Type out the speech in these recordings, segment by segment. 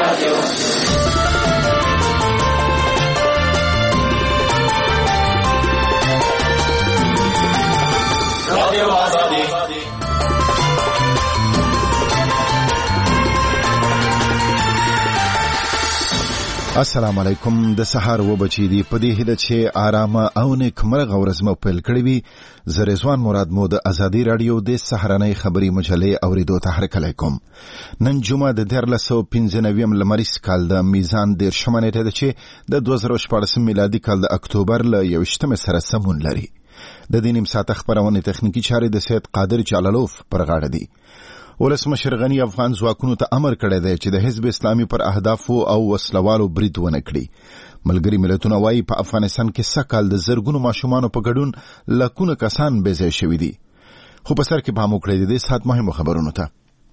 السلام علیکم. د سحر و بچی دی په دې هله چې آرامه او نیکمرغه ورځ مو پیل کړې وي. زه رضوان مراد مو د ازادي رادیو د سحرنۍ خبري مجلې اوریدو ته هرکلی کوم. نن جمعه د 1395 لمریز کال د میزان 13 نیټه ده چې د 2014 میلادي کال د اکتوبر له 21 سره سمون لري. د دې نیم ساعت خبرونه تخنیکی چارې د سید قادر جلالوف پر غاړه دي. ولسمشر غنی افغان ځواکونو ته امر کړی دی چې د حزب اسلامي پر اهدافو او وسلوالو برید ونه کړي. ملګری ملتونه وايي په افغانستان کې سکهال د زرګونو ماشومانو په ګډون لکونه کسان بې ځای شوي دي. خو په سر کې پام وکړئ د دې ساعت مهمو خبرونو ته.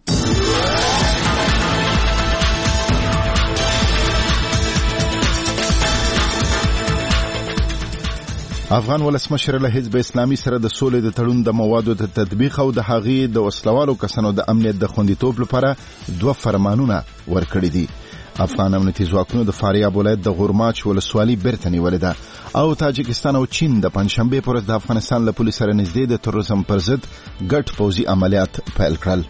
افغان ولسمشر له حزب اسلامي سره د سولې د تړون د موادو د تطبیق او د هغې د وسلوالو کسانو د امنیت د خوندیتوب لپاره 2 فرمانونه ورکړي دي. افغان امنیتي ځواکونو د فاریاب ولایت د غورماچ ولسوالي بیرته نیولې ده او تاجکستان او چین د پنځشنبې پر ورځ د افغانستان له پولیسو سره نږدې د تروریزم پر ضد ګډ پوځي عملیات پیل کړل.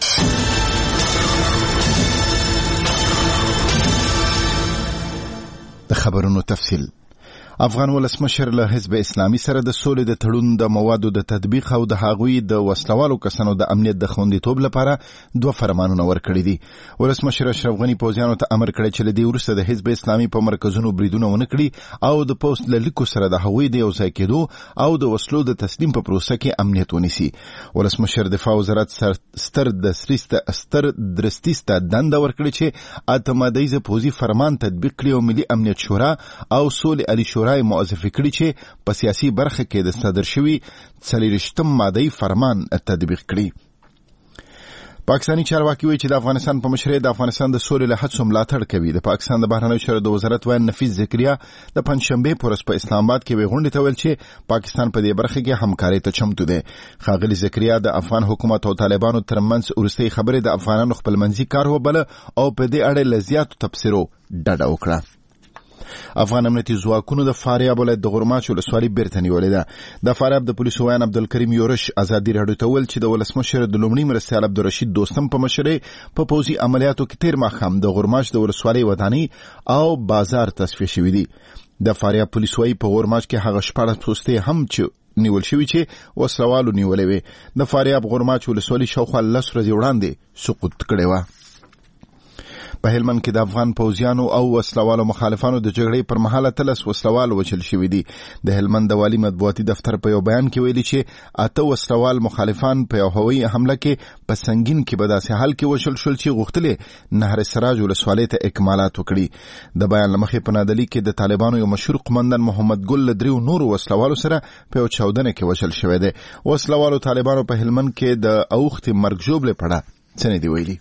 د خبرونو تفصیل. افغان ولسمشر له حزب اسلامي سره د سولې د تړون د موادو د تطبیق او د هغوی د وسلوالو کسانو د امنیت د خوندیتوب لپاره 2 فرمانونه ورکړي دي. ولسمشر اشرف غنی پوځیانو ته امر کړی چې له دې وروسته د حزب اسلامي په مرکزونو بریدونه ونه کړي او د پوسټ له لیکو سره د هغوی د یوځای کېدو او د وسلو د تسلیم په پروسه کې امنیت ونیسي. ولسمشر دفاع وزارت ستر درستیسته دنده ورکړي چې اتمادیزه پوځي فرمان تطبیق کړي او ملي امنیت شورا او سولې علی شورا موظفه کړي چې په سیاسي برخه کې د صدر شوی 40 ماده فرمان تطبیق کړي. پاکستانی چارواکي وایي چې د افغانستان په مشرۍ د افغانستان د سولې له هڅو ملاتړ کوي. د پاکستان د بهرنیو چارو د وزارت وزیر نفیس ذکریا د پنځشنبې پر ورځ په اسلام آباد کې غونډې ته ویل چې پاکستان په دې برخه کې همکارۍ ته چمتو دی. ښاغلي ذکریا د افغان حکومت او طالبانو ترمنځ وروستۍ خبرې د افغانانو خپلمنځي کار وبله او په دې اړه له زیاتو تبصرو ډډه وکړه. افغان امنیتي ځواکونو د فاریاب ولایت د غورماچ ولسوالي بیرته نیولې ده. د فاریاب د پولیسو ویان عبدالکریم یورش ازادي راډیو ته ویل چې د ولسمشر د لومړي مرستیال عبدالرشید دوستم په مشرۍ په پوځي عملیاتو کې تیر ماښام د غورماچ د ولسوالۍ ودانۍ او بازار تصفیه شوي دي. د فاریاب پولیس وايي په غورماچ کې هغه 14 پوستې هم چې نیول شوي چې وسلوالو نیولې وې. د فاریاب غورماچ ولسوالي شاوخوا 10 ورځې وړاندې سقوط کړې وه. په هلمند کې د افغان پوځیانو او وسلوالو مخالفانو د جګړې پر مهال 13 وسلوال وژل شوي دي. د هلمند د والي مطبوعاتي دفتر په یو بیان کې ویلي چې 8 وسلوال مخالفان په یو هوایي حمله کې په سنگین کې په داسې حال کې وژل شول چې غوښتل نهر سراج ولسوالۍ ته اکمالات وکړي. د بیان له مخې په نادلي کې د طالبانو یو مشهور قومندان محمد ګل له 3 نورو وسلوالو سره په یو چاودنه کې وژل شوی دی. وسلوالو طالبانو په هلمند کې د اوښتې مرګ ژوبلې په اړه څه نه دي ویلي.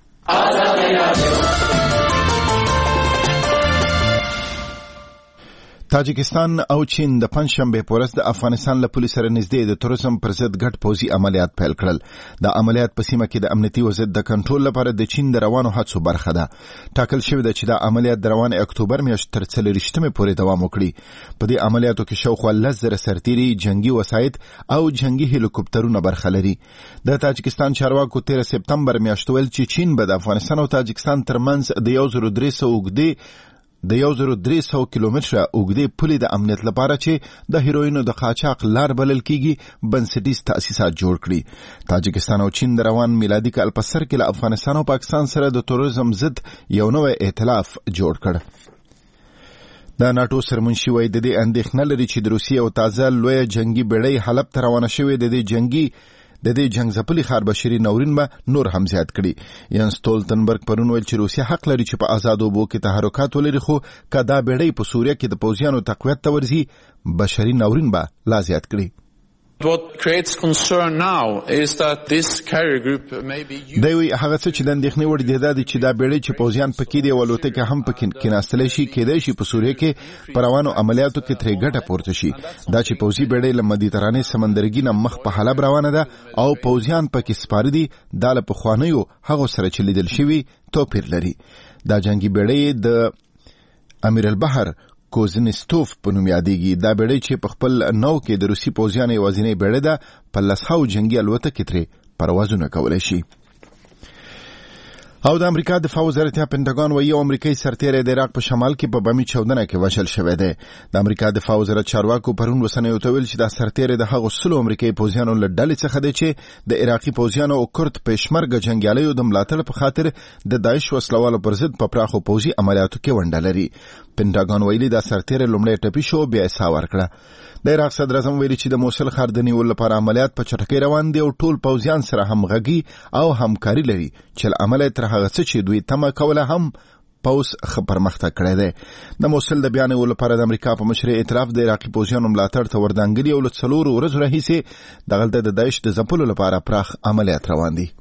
تاجکستان او چین د پنځشنبې په ورځ د افغانستان له پولیسو سره نږدې د تروریزم پر ضد ګډ پوځي عملیات پیل کړل. د عملیات په سیمه کې د امنیتي وضعیت د کنټرول لپاره د چین د روانو هڅو برخه ده. ټاکل شوی ده چې دا عملیات د روان اکتوبر میاشتې تر 40 پورې دوام وکړي. په دې عملیاتو کې شاوخوا 10,000 سرتیري، جنگي وسایط او جنگي هلیکوپټرونه برخه لري. د تاجکستان چارواکو 13 سپتمبر میاشت ویل چې چین به د افغانستان او تاجکستان ترمنځ د 1300 کیلومتره اوږدې پولې د امنیت لپاره چې د هیروینو د قاچاق لار بلل کیږي بنسټیز تاسیسات جوړ کړي. تاجکستان او چین د روان میلادي کال په سر کې له افغانستان او پاکستان سره د تروریزم ضد یو نوی ائتلاف جوړ کړ. د ناتو سرمنشي وایي د دې اندېښنه لري چې د روسیې او تازه لویه جنگي بیړۍ حلب ته روانه شوې د دې جنگ ځپلي ښار بشري ناورین به نور هم زیات کړي. یان سټولتنبرګ پرون ویل چې روسیه حق لري چې په آزاد اوبو کې تحرکات ولري، خو که دا بیړۍ په سوریه کې د پوځیانو تقویت ته ورځي بشري ناورین به لا زیات کړي. What creates concern now is that this carrier group may be دوی هغه څه چې د اندېښنې وړ دي دا دي چې دا بیړۍ چې پوځیان پکې دي او الوتکې هم پکې کېناستلی شي کېدای شي په سوریه کې په روانو عملیاتو کې ترې ګټه پورته شي. دا چې پوځي بیړۍ له مدیترانې سمندرګي نه مخ په حلب روانه ده او پوځیان پکې سپاره دي دا له پخوانیو هغو سره چې لیدل شوي توپیر لري. دا جنگي بیړۍ د امیر البحر کوزنستوف په نوم یادېږي. دا بیړۍ چې په خپل نو کې د روسي پوځیانو یوازینۍ بیړۍ ده په 100 جنگي الوتکې ترې پروازونه کولی شي. او د امریکا دفاع وزارت پنټاګون وایي امریکایي سرتیری د عراق په شمال کې په بمي چاودنه کې وژل شوی دی. د امریکا دفاع وزارت چارواکو پرون رسنیو ته ویل چې دا سرتیری د هغو 100 امریکایي پوځیانو له ډلې څخه دی چې د عراقي پوځیانو او کورد پېشمرګه جنګیالیو د ملاتړ په خاطر د داعش وسلوالو پر ضد په پراخو پوځي عملیاتو کې ونډه لري. پنټاګون ویلي دا سرتیری لومړی ټپي شو بیا یې ساه ورکړه. د عراق صدر اعظم ویلي چې د موصل ښار د نیولو لپاره عملیات په چټکۍ روان دي او ټول پوځیان سره همغږي او همکاري لري چې له امله تر هغه څه چې دوی تمه کوله هم پوځ ښه پرمختګ کړی دی. د موصل د بیا نیولو لپاره د امریکا په مشرۍ اعتراف د عراقي پوځیانو ملاتړ ته وردانګلي او له 4 ورځو راهیسې دغلته د داعش د ځپلو لپاره پراخ عملیات روان دي.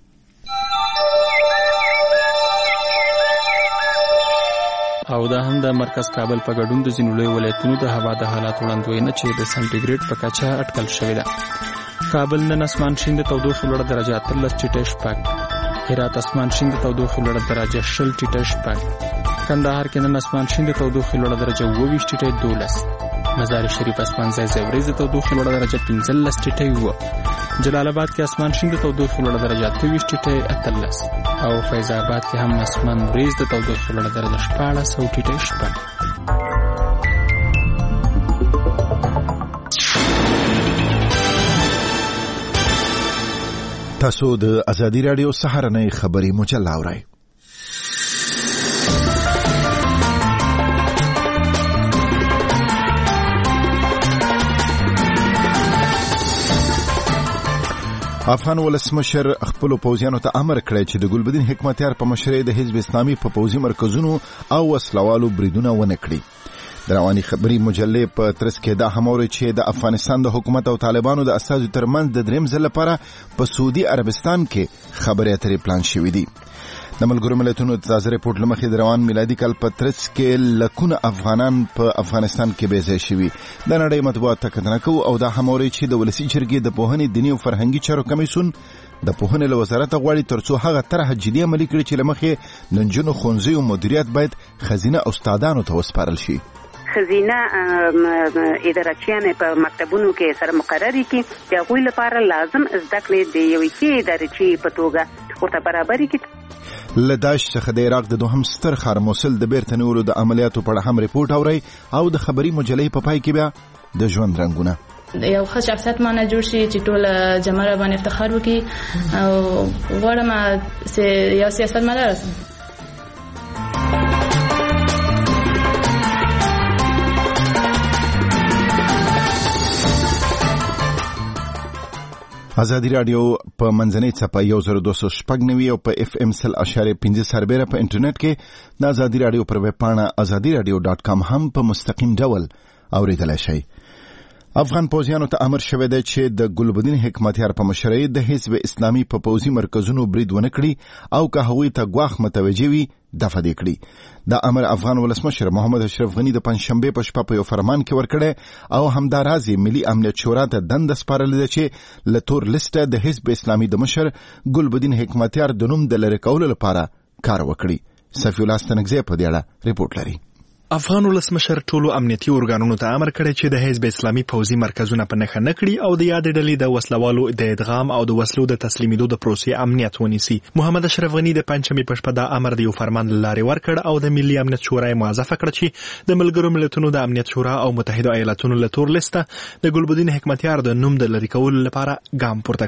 او دا هم د مرکز کابل په ګډون د ځینو لوی ولایتونو د هوا د حالات وړاندوینه چې د سنټیګریډ په کچه اټکل شوې ده. کابل نن اسمان شین د تودوخې لوړه درجه 13 ټیټه شپږ، هرات اسمان شین د تودوخې لوړه درجه 20 ټیټه شپږ، کندهار کې نن اسمان شین د تودوخې لوړه درجه 22 ټیټه 12، مزار شریف اسمان ځای ورځ د تودوخې لوړه درجه 15 ټیټه 9، جلال آباد کې اسمان شین د تودوخې لوړه درجه 23 ټیټه 18 او فیض آباد کې هم اسمان ورځ د تودوخې لوړه درجه 14 ټیټه 6. تاسو د ازادي رادیو سهارنۍ خبري مجله اورئ. افغان ولسمشر خپل پوځیانو ته امر کړی چې د ګلبدین حکمتیار په مشرۍ د حزب اسلامي په پوځي مرکزونو او وسلوالو بریدونه ونه کړي. د رواني خبري مجلې په ترڅ کې دا هم اوري چې د افغانستان د حکومت او طالبانو د اساسو ترمنځ د دریم ځل لپاره په سعودي عربستان کې خبرې اترې پلان شوې دي. د ملګرو ملتونو تازه ریپورت لمخې د روان میلادي کال په ترڅ کې لکونه افغانان په افغانستان کې بې ځای شوي. د نړۍ مطبوعات ته کتنه کوو او دا هم اوري چې د ولسي جرګې د پوهنې دیني او فرهنګي چارو کمیسیون د پوهنې له وزارت غواړي ترڅو هغه طرح جدي عملي کړي چې لمخې د نجونو ښوونځیو مدیریت باید خزینه استادانو ته وسپارل شي. خزینه ادارچیان په مکتبونو کې سره مقرري کی چې هغوی لپاره لازم زده کړې د یوې کې ادارچی په توګه ورته برابري کی. له داعش څخه د عراق د دوهم ستر ښار موصل د بیرته نیولو د عملیاتو په اړه هم ریپورټ اورئ او د خبري مجلې په پای کې بیا د ژوند رنګونه. یو ښه شخصیت مانه جوړ شي چې ټول جماعت باندې افتخار وکړي او غواړم یو سیاست مدار اوسم. ازادي رادیو په منځنۍ څپه 1290 او په اف ام 100.5 سربېره په انټرنیټ کې د ازادي رادیو پر ویب پاڼه azadiradio.com هم په مستقیم ډول اوریدلای شئ. افغان پوځیانو ته امر شوی دی چې د ګلبدین حکمتیار په مشرۍ د حزب اسلامي په پوځي مرکزونو برید ونه کړي او که هغوی ته ګواښ متوجه وي دفع دې کړي. دا امر افغان ولسمشر محمد اشرف غني د پنځشنبې په شپه په یو فرمان کې ورکړی او همداراز ملي امنیت شورا ته دنده سپارلې ده چې له تور لیسټه د حزب اسلامي د مشر ګلبدین حکمتیار د نوم د لرې کولو لپاره کار وکړي. صفي الله ستنګزی په دې اړه ریپورټ لري. افغان ولسمشر ټولو امنیتي ارګانونو ته امر کړی چې د حزب اسلامي پوځي مرکزونه په نښه نه کړي او د یادې ډلې د وسلوالو د ادغام او د وسلو د تسلیمیدو د پروسې امنیت ونیسي. محمد اشرف غني د پنځمې په شپه دا امر د یو فرمان له لارې ورکړ او د ملي امنیت شورا یې موظفه کړه چې د ملګرو ملتونو د امنیت شورا او متحده ایالاتونو له تور لیسته د ګلبدین حکمتیار د نوم د لرې کولو لپاره ګام پورته کړي.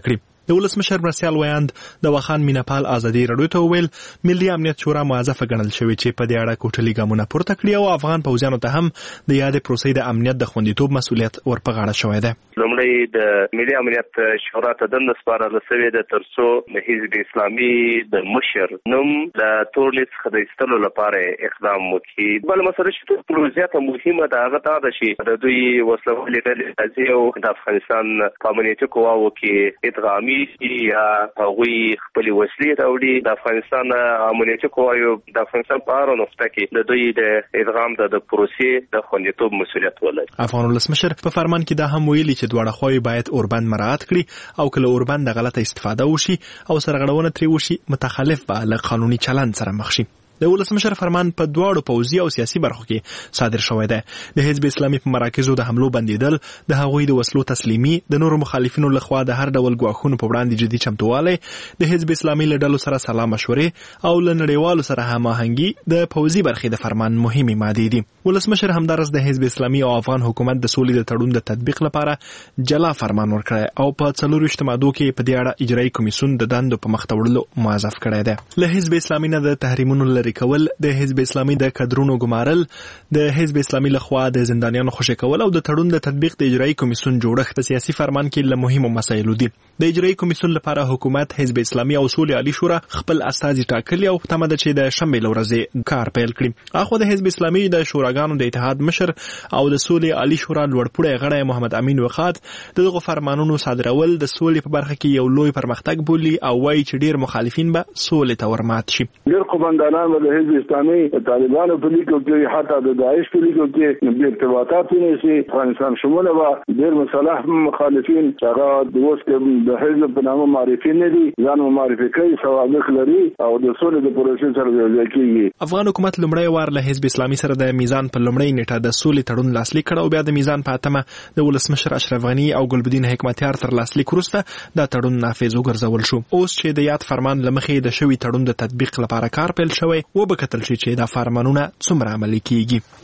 د ولسمشر مرسیال ویاند د وخان میناپال ازادي رادیو ته ویل ملي امنیت شورا موظفه ګڼل شوې چې په دې اړه کوټلي ګامونه پورته کړي او افغان پوځیانو ته هم د یادې پروسې د امنیت د خوندیتوب مسؤلیت ورپه غاړه شوی دی. لومړی د ملي امنیت شورا ته دنده سپارل شوې ده ترڅو د حزب اسلامي د مشر نوم د تور لیست څخه د ایستلو لپاره اقدام وکړي. بل مسله چې تر زیاته مهمه ده هغه دا ده چې د دوی وسلوالې ډلې راځي او د افغانستان په امنیتي قواو کې ادغامي یا هغوی خپل وسلې راوړي. د افغانستان امنیتي قواو د افغانستان په هر نقطه کې د دوی د ادغام د پروسې د خوندیتوب مسؤلیت ولري. افغان ولسمشر په فرمان کې دا هم ویلي چې دواړه خواوې باید اوربند مراعات کړي او کله اوربند د غلطه استفاده وشي او سرغړونه ترې وشي متخلف به له قانوني چلند سره مخ شي. د ولسمشر فرمان په دواړو پوځي او سیاسي برخو کې صادر شوی دی. د حزب اسلامي په مراکزو د حملو بندیدل، د هغوی د وسلو تسلیمي، د نورو مخالفینو لخوا د هر ډول ګواښونو په وړاندې جدي چمتووالی، د حزب اسلامي له ډلو سره سلا مشورې او له نړیوالو سره هماهنګي د پوځي برخې د فرمان مهمې مادې دي. ولسمشر همدارس د حزب اسلامي او افغان حکومت د سولې د تړون د تطبیق لپاره جلا فرمان ورکړی او په 24 مادو کې په دې اړه اجرایي کمیسیون د دندو په مخ ته وړلو موظف کړی دی. له حزب اسلامي نه د تحریمونو لرې کول، د حزب اسلامي د کډرونو ګمارل، د حزب اسلامي لخوا د زندانیانو خوشي کول او د تړون د تطبیق د اجرایي کمیسیون جوړښت په سیاسي فرمان کې له مهمو مسایلو دي. د اجرایي کمیسیون لپاره حکومت، حزب اسلامي او سولې عالی شورا خپل استازي ټاکلي او تمه ده چې د شنبې ورځې کار پیل کړي. اخو د حزب اسلامي د شوراګانو د اتحاد مشر او د سولې عالی شورا لوړپوړی غړی محمد امین وقات دغه فرمانونو صادرول د سولې په برخه کې یو لوی پرمختګ بولي او وایي چې ډیر مخالفین به سولې ته ورمات شي. ډیر قومندانان د حزب اسلامي طالبانو په لیکو کې حتی د داعش په لیکو کې د ارتباطات نشي افغانستان شموله و ډیر مصالح مخالفین چې هغه د اوس کې د حزب په نامه معرفي نه دي، ځان معرفي کوي، سوابق لري او د سولې د پروسې سره یوځای کیږي. افغان حکومت لومړی وار له حزب اسلامي سره د میزان په لومړی نیټه د سولې تړون لاسلیک کړ او بیا د میزان په اتمه د ولسمشر اشرف غنی او ګلبدین حکمتیار تر لاسلیک وروسته دا تړون نافذ وګرځول شو. اوس چې د یاد فرمان لمخې د شوی تړون د تطبیق لپاره کار پیل شوی و به کتل شي چې دا فرمانونه څومره عملي کیږي.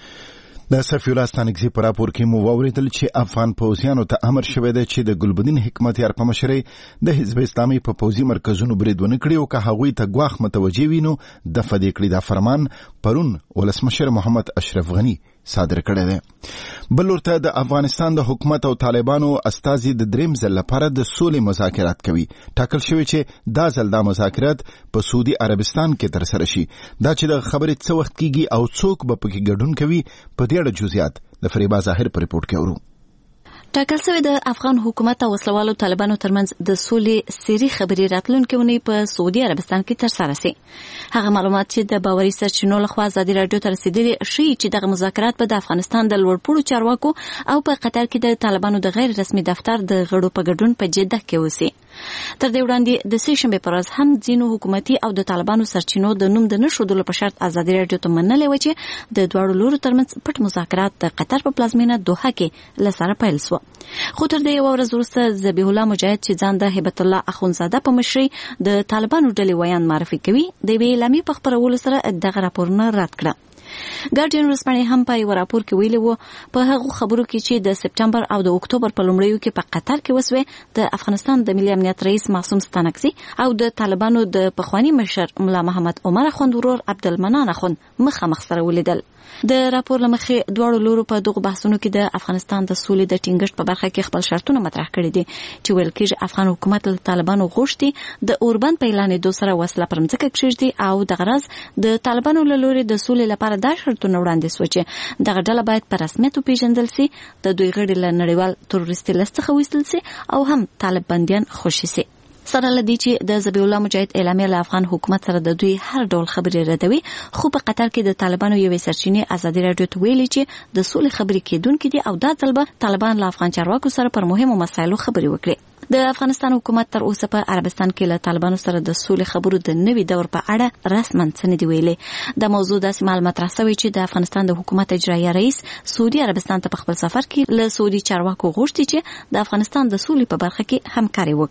د صفی الله ستانکزي په راپور کې مو واوریدل چې افغان پوځیانو ته امر شوی دی چې د ګلبدین حکمتیار په مشرۍ د حزب اسلامي په پوځي مرکزونو برید ونه کړي او که هغوی ته ګواښ متوجه وي نو دفع دې کړي. دا فرمان پرون ولسمشر محمد اشرف غنی صادر کړی دی. بل ورته د افغانستان د حکومت او طالبانو استازي د دریم ځل لپاره د سولې مذاکرات کوي. ټاکل شوی چې دا ځل دا مذاکرات په سعودي عربستان کې ترسره شي. دا چې د خبرې څه وخت کیږي او څوک به پکې ګډون کوي په دې اړه جزئیات د فریبا ظاهر په ریپورت کې اورو. ټاکل شوی د افغان حکومت او وسلوالو طالبانو ترمنځ د سولې سری خبري راتلونکي ونې په سعودي عربستان کې ترسره شي. هغه معلومات چې د باوري سرچینو لخوا ازادي رادیو ته رسیدلي شي چې دغه مذاکرات په د افغانستان د لوړپوړو چارواکو او په قطر کې د طالبانو د غیر رسمي دفتر د غړو په ګډون په جده کې وسی. تر دې وړاندې د سه شنبې پر ورځ هم ځینو حکومتي او د طالبانو سرچینو د نوم د نشودلو په شرط ازادي رادیو ته منلې و چې د دواړو لورو ترمنځ پټ مذاکرات د قطر په پلازمینه دوحه کې لسره پیل شو. خو تر دې یو ورځ وروسته ذبیح الله مجاهد چې ځان د هیبت الله اخونزاده په مشرۍ د طالبانو ډلې ویان معرفي کوي د یوې اعلامیې په خپرولو سره دغه راپورونه رد کړه. ګارډین ورځپاڼې هم په یو راپور کې ویلي وو په هغه خبرو کې چې د سپټمبر او د اکتوبر په لومړیو کې په قطر کې وسوي د افغانستان د ملي امنیت رئیس معصوم ستانکزي او د طالبانو د پخوانی مشر ملا محمد عمر اخوند ورور عبدالمنان اخوند مخامخ سره ولیدل. د راپور لمخې دواړو لورو په دغه بحثونو کې د افغانستان د سولې د ټینګښت په برخه کې خپل شرطونه مطرح کړي دي چې ویل کېږي افغان حکومت له طالبانو غوښتي د اوربند په اعلان دوه سره وسله پر مځکه کېږدي او د غرض د طالبانو له لوري د سولې لپاره دا شرطونه وړاندې شو چې دغه ډله باید په رسمیت وپیژندل شي، د دوی غړي له نړیوال تروریستي لیست څخه وایستل شي او هم طالب بندیان خوشي شي. سره لدی چې د ذبیح الله مجاهد اعلامیه له افغان حکومت سره د دوی هر ډول خبرې ردوي، خو په قطر کې د طالبانو یوې سرچینې ازادي رادیو ته ویلي چې د سولې خبرې کېدونکې دي او دا ځل به طالبان له افغان چارواکو سره پر مهمو مسایلو خبرې وکړي. د افغانستان حکومت تر اوسه په عربستان کې له طالبانو سره د سولې خبرو د نوي دور په اړه رسماً څه نه دی ویلي. د موضوع داسې معلومات مطرح شوی چې د افغانستان د حکومت اجرایي رئیس سعودي عربستان ته په خپل سفر کې له سعودي چارواکو غوښتي چې د افغانستان د سولې په برخه کې همکاري وکړي.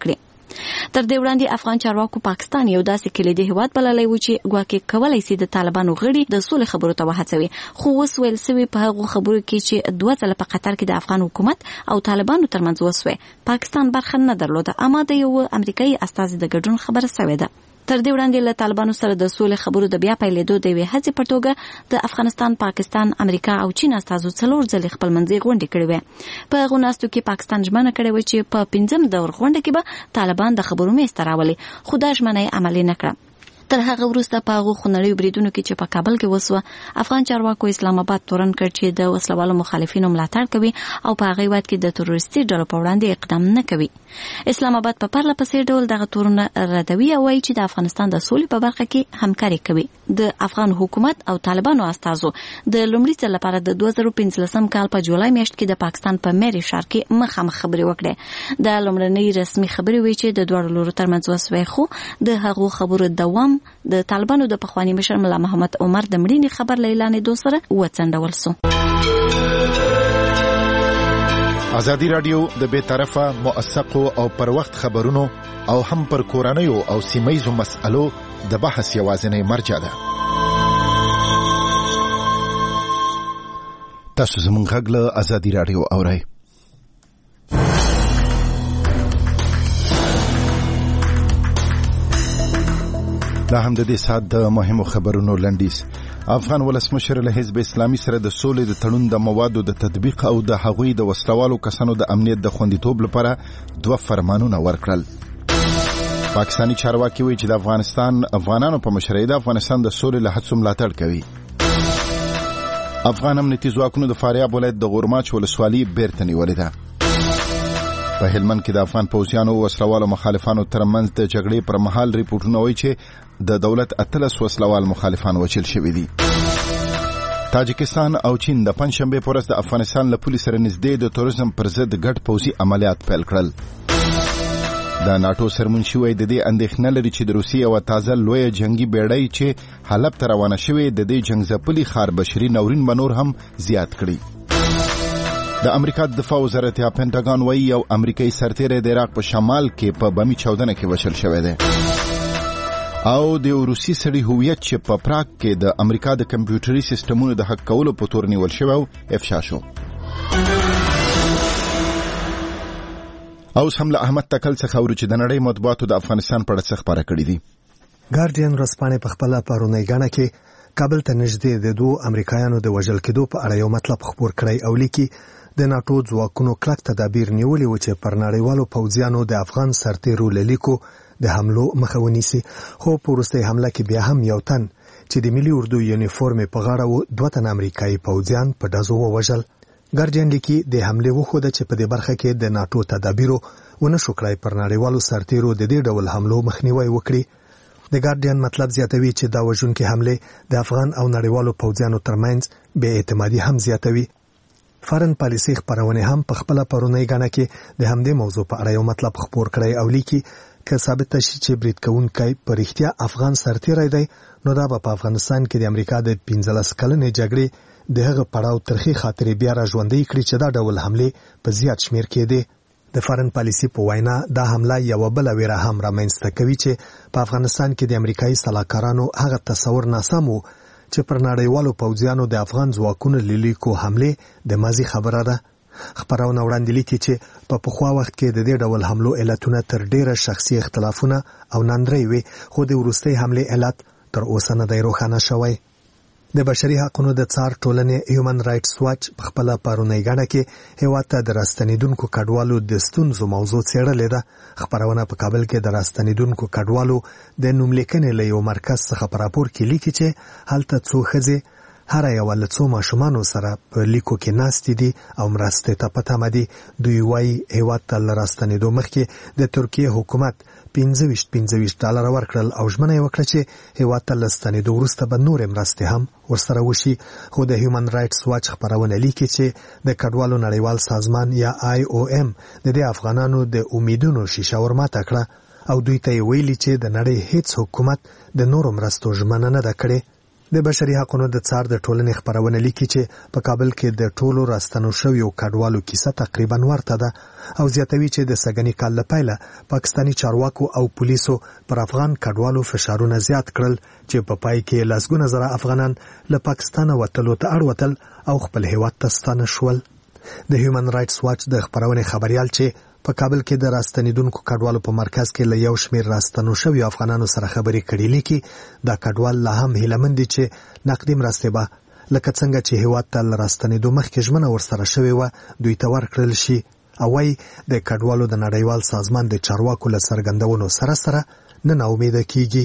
تر دې وړاندې افغان چارواکو پاکستان یو داسې کلیدي هیواد بللی و چې ګواکې کولای شي د طالبانو غړي د سولې خبرو ته وهڅوي، خو اوس ویل سوي په هغو خبرو کې چې 2 ځله په قطر کې د افغان حکومت او طالبانو ترمنځ وسوي پاکستان برخه نه درلوده، اما د یو امریکایي استازي د ګډون خبره شوې ده. تر دې وړاندې له طالبانو سره د سولې خبرو د بیا پیلېدو د یوې هڅې په توګه د افغانستان، پاکستان، امریکا او چین استازو 4 ځلې خپل منځي غونډې کړې وې. په هغو ناستو کې پاکستان ژمنه کړې وه چې په 5م دور غونډه کې به طالبان د خبرو میز ته راولي، خو دا ژمنه یې عملي نه کړه. تر هغه وروسته په هغو خونړیو بریدونو کې چې په کابل کې وسوه، افغان چارواکو اسلام آباد تورن کړ چې د وسلوالو مخالفینو ملاتړ کوي او په هغه وخت کې د تروریستي ډلو په وړاندې اقدام نه کوي. اسلام آباد په پرله پسې ډول دغه تورونه ردوي او وایي چې د افغانستان د سولې په برخه کې همکاري کوي. د افغان حکومت او طالبانو استازو د لومړي ځل لپاره د 2015 کال په جولای میاشت کې د پاکستان په مېری ښار کې مخامخ خبرې وکړې. د لومړنۍ رسمي خبرې وی چې د دوه لورو ترمنځ وسوي، خو د هغو خبرو دوام د طالبانو د پخوانی مشر ملا محمد عمر د مړینې خبر اعلان دوسره وڅنډول سو. ازادي رادیو د بے طرفه، موثقو او پر وخت خبرونو او هم پر کورنیو او سیمایزو مسألو د بحث یوازینی مرجع ده. تاسو زموږ غږ له ازادي رادیو اورئ. دا هم د دې سات د مهمو خبرونو لنډیز. افغان ولسمشر له حزب اسلامي سره د سولې د تړون د موادو د تطبیق او د هغوی د وسلوالو کسانو د امنیت د خوندیتوب لپاره 2 فرمانونه ورکړل. پاکستاني چارواکي وایي چې د افغانانو په مشرۍ د افغانستان د سولې له هڅو ملاتړ کوي. افغان امنیتي ځواکونو د فاریاب ولایت د غورماچ ولسوالي بیرته نیولې ده. په هلمند کې د افغان پوځیانو او وسلوالو مخالفانو ترمنځ د جګړې پر مهال ریپورتونه وایي چې د دولت 13 وسلوال مخالفان وژل شوي دي. تاجکستان او چین د پنځشنبه په ورځ د افغانستان له پولیس سره نږدې د تروریزم پر ضد ګډ پوځي عملیات پیل کړل. د ناتو سرمنشي وایي د دې اندېښنه لري چې د روسیې یوه تازه لویه جنګي بیړۍ چې حلب ته روانه شوې د دې جنګ ځپلي ښار بشري ناورین به نور هم زیات کړي. د امریکا د دفاع وزارت یا پینټاګان وایي یو امریکایي سرتیری د عراق په شمال کې په بمي چاودنه کې وژل شوی دی. او د روسي سړي هویت چې په پراګ کې د امریکا د کمپیوټري سیستمونو د حق کولو په تور نیول شوی او افشا شو. اوس هم له احمد تکل څخه اورو چې د نړۍ مطبوعاتو د افغانستان په اړه څه خبره کړې دي. ګارډین ورځپاڼې په خپله پرونۍ ګڼه کې کابل ته نږدې د 2 امریکایانو د وژل کېدو په اړه یو مطلب خپور کړی او لیکي د ناتو ځواکونو کلک تدابیر نیولي و چې پر نړیوالو پوځیانو د افغان سرتیرو له لیکو د حملو مخه ونیسي، خو په وروستۍ حمله کې بیا هم یو تن چې د ملي اردو یونیفورم په غاړه و 2 تن امریکایي پوځیان په ډزو ووژل. ګارډین لیکي د حملې وښوده چې په دې برخه کې د ناتو تدابیرو ونشو کړای پر نړیوالو سرتیرو د دې ډول حملو مخنیوي وکړي. د ګارډین مطلب زیاتوي چې دا وژونکې حملې د افغان او نړیوالو پوځیانو ترمنځ بې اعتمادي هم زیاتوي. فارن پالیسي خبرونه هم په خپل پرونۍ غاڼه کې د همدې موضوع په اړه یو مطلب خپور کړی او لیکي که ثابت شي چې برید کوونکی په رښتیا افغان سرتیری دی نو دا په افغانستان کې د امریکا د 15 کلنې جګړې د هغه پړاو ترخی خاطرې بیا را ژوندۍ کړي چې دا ډول حمله په زیات شمیر کې دي. د فارن پالیسي په وینا دا حمله یو بل ویره هم رامنځته کوي چې په افغانستان کې د امریکایي سلاکارانو هغه تصور ناسم وو چې پر نړیوالو پوځیانو د افغان ځواکونو لیکو حمله د ماضي خبره ده. خبرونه وړاندې لیکي چې په پخوا وخت کې د دې ډول حملو علتونه تر ډیره شخصي اختلافونه او ناندري وي، خو د وروستۍ حمله علت تر اوسه نه دی روښانه شوی. د بشري حقوقو د څار ټولنې هیومن رائټس واچ په خپل پرونۍ غاڼه کې هیواد ته د راستنیدونکو کډوالو د ستونزو موضوع څېړلې ده. خبرونه په کابل کې د راستنیدونکو کډوالو د نوملیکنې له یو مرکز څخه په راپور کې لیکي چې هلته څو ښځې هر یو له څو ماشومانو سره په لیکو کې ناستې دي او مرستې ته په تمه دي. دوی وایي هیواد ته له راستنیدو مخکې د ترکیې حکومت $25 ورکړل او ژمنه یې وکړه چې هیواد ته له ستنېدو وروسته به نورې مرستې هم ورسره وشي. خو د هیومن رائټس واچ خبرونه لیکي چې د کډوالو نړیوال سازمان یا IOM د دې افغانانو د امیدونو شیشه ورماته کړه او دوی ته یې ویلي چې د نړۍ هیڅ حکومت د نورو مرستو ژمنه نه ده کړې. د بشري حقوقو د څار د ټولنې خبرونه لیکي چې په کابل کې د ټولو راستنو شویو کډوالو کیسه تقریبا ورته ده او زیاتوي چې د سګنی کال لپاره پاکستانی چارواکو او پولیسو پر افغان کډوالو فشارونه زیات کړل چې په پای کې لاسګونه زره افغانان له پاکستان وتلو ته اړوتل او خپل هیواد ته ستانه شول. د هیومن رائټس واچ د خبرونه خبريال چې په کابل کې د راستنیدونکو کډوالو په مرکز کې له یو شمېر راستنو شویو افغانانو سره خبرې کړې لیکي دا کډوال لا هم هیلهمند دي چې نقدي مرستې به لکه څنګه چې هیواد ته راستنیدو مخکې ژمنه ورسره شوې وه دوی ته ورکړل شي او وايي د کډوالو د نړیوال سازمان د چارواکو له څرګندونو سره نه ناامیده کیږي.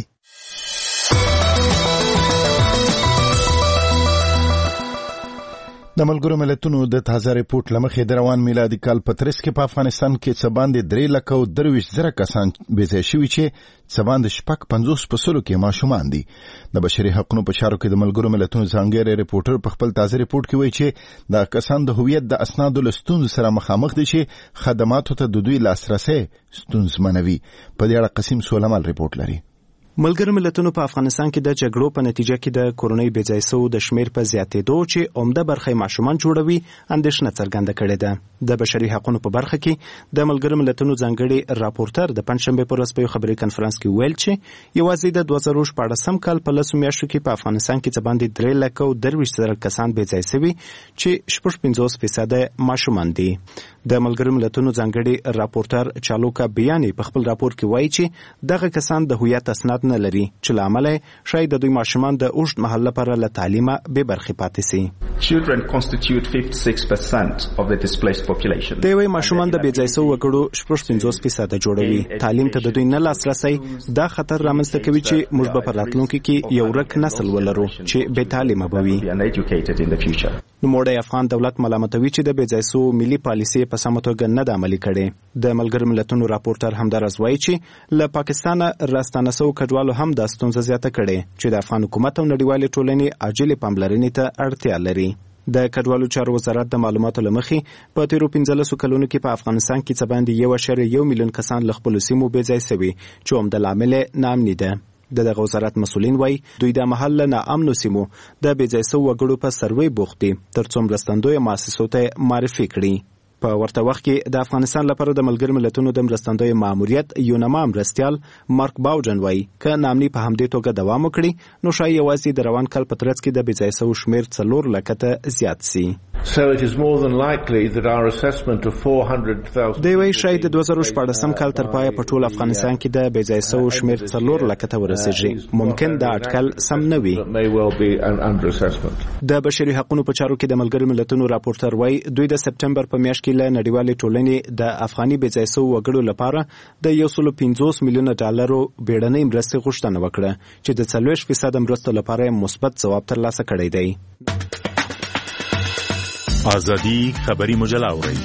د ملګرو ملتونو د تازه ریپورت لمخې د روان میلادي کال په ترڅ کې په افغانستان کې څه باندې 3,23,000 کسان بېځایه شوي چې څه باندې 50% کې ماشومان دي. د بشري حقوقو په چارو کې د ملګرو ملتونو ځانګړی ریپورټر په خپل تازه ریپورت کې وایي چې دا کسان د هویت د اسنادو له ستونزو سره مخامخ دي چې خدماتو ته د دوی لاسرسی ستونزمنوي. په دې اړه قسیم سولمال ریپورت لري. ملګرو ملتونو په افغانستان کې د جګړو په نتیجه کې د کورونی بېځایسو د شمیر په زیاتېدو چې عمده برخه ماشومان جوړوي اندېښنه څرګنده کړې ده. د بشري حقوقو په برخه کې د ملګرو ملتونو ځانګړي راپورټر د پنځشنبه پر ورځ په خبري کانفرنس کې ویل چې یوازې د 2014 کال په لسو میاشتو کې په افغانستان کې څه باندې 3,23,000 کسان بېځای شوي چې 50% ماشومان دي. د ملګرو ملتونو ځانګړي راپورټر چالوکا بیانی په خپل راپور کې وایي چې دغه کسان د هویت اسناد نه لري چې لامل شاید د دوی ماشومان د اوږد مهال لپاره له تعلیمه بې برخې پاتې سي. Children constitute 56% of the displaced population. دوی ماشومان د بېځایسو وګړو 55% جوړوي. تعلیم ته د دوی نه لاسرسی دا خطر رامنځته کوي چې موږ به په راتلونکي کې یو ورک نسل ولرو چې بې تعلیمه به وي. نوموړی افغان دولت ملامتوي چې د بېځایسو ملي پالیسي په سمه توګه نه ده عملي کړې. د ملګرو ملتونو راپورټر همدارس وایي چې له پاکستانه راستانه شوو کډوالو هم د ستونزه زیاته کړې چې د افغان حکومت او نړیوالې ټولنې عاجلې پاملرنې ته اړتیا لري. د کډوالو چارو وزارت د معلوماتو له مخې په تیرو 15 کلونو کې په افغانستان کې څه باندې 1.1 میلیون کسان له خپلو سیمو بېځای شوي چې عمده لامل ناامني ده. دغه وزارت مسؤلین وایي دوی د محل له ناامنو سیمو د بېځای شوو وګړو په سروې بوخت دي ترڅو مرستندویه مؤسسو ته معرفي کړي. په ورته وخت کې د افغانستان لپاره د ملګرو ملتونو د مرستندوی ماموریت یونما مرستیال مارک باوجن وایي که ناامني په همدې توګه دوام وکړي نو شاید یوازې د روان کال په ترڅ کې د بېځای شوو شمېر 4 لکه ته زیات سي. So it is more than likely that our assessment of 400,000 دوی وایي شاید د 2014 کال تر پایه په ټول افغانستان کې د بېځای شوو شمېر 4 لکه ته ورسیږي. ممکن دا اټکل سم نه وي. د بشري حقوقو په چارو کې د ملګرو ملتونو راپورټر وایي دوی د سپټمبر په میاشت کې له نړیوالې ټولنې د افغاني بېځای شوو وګړو لپاره د 150 میلیونه ډالرو بیړنۍ مرستې غوښتنه وکړه چې د 40% مرستو لپاره مثبت ځواب ترلاسه کړی دی. آزادی خبری مجله اورئ.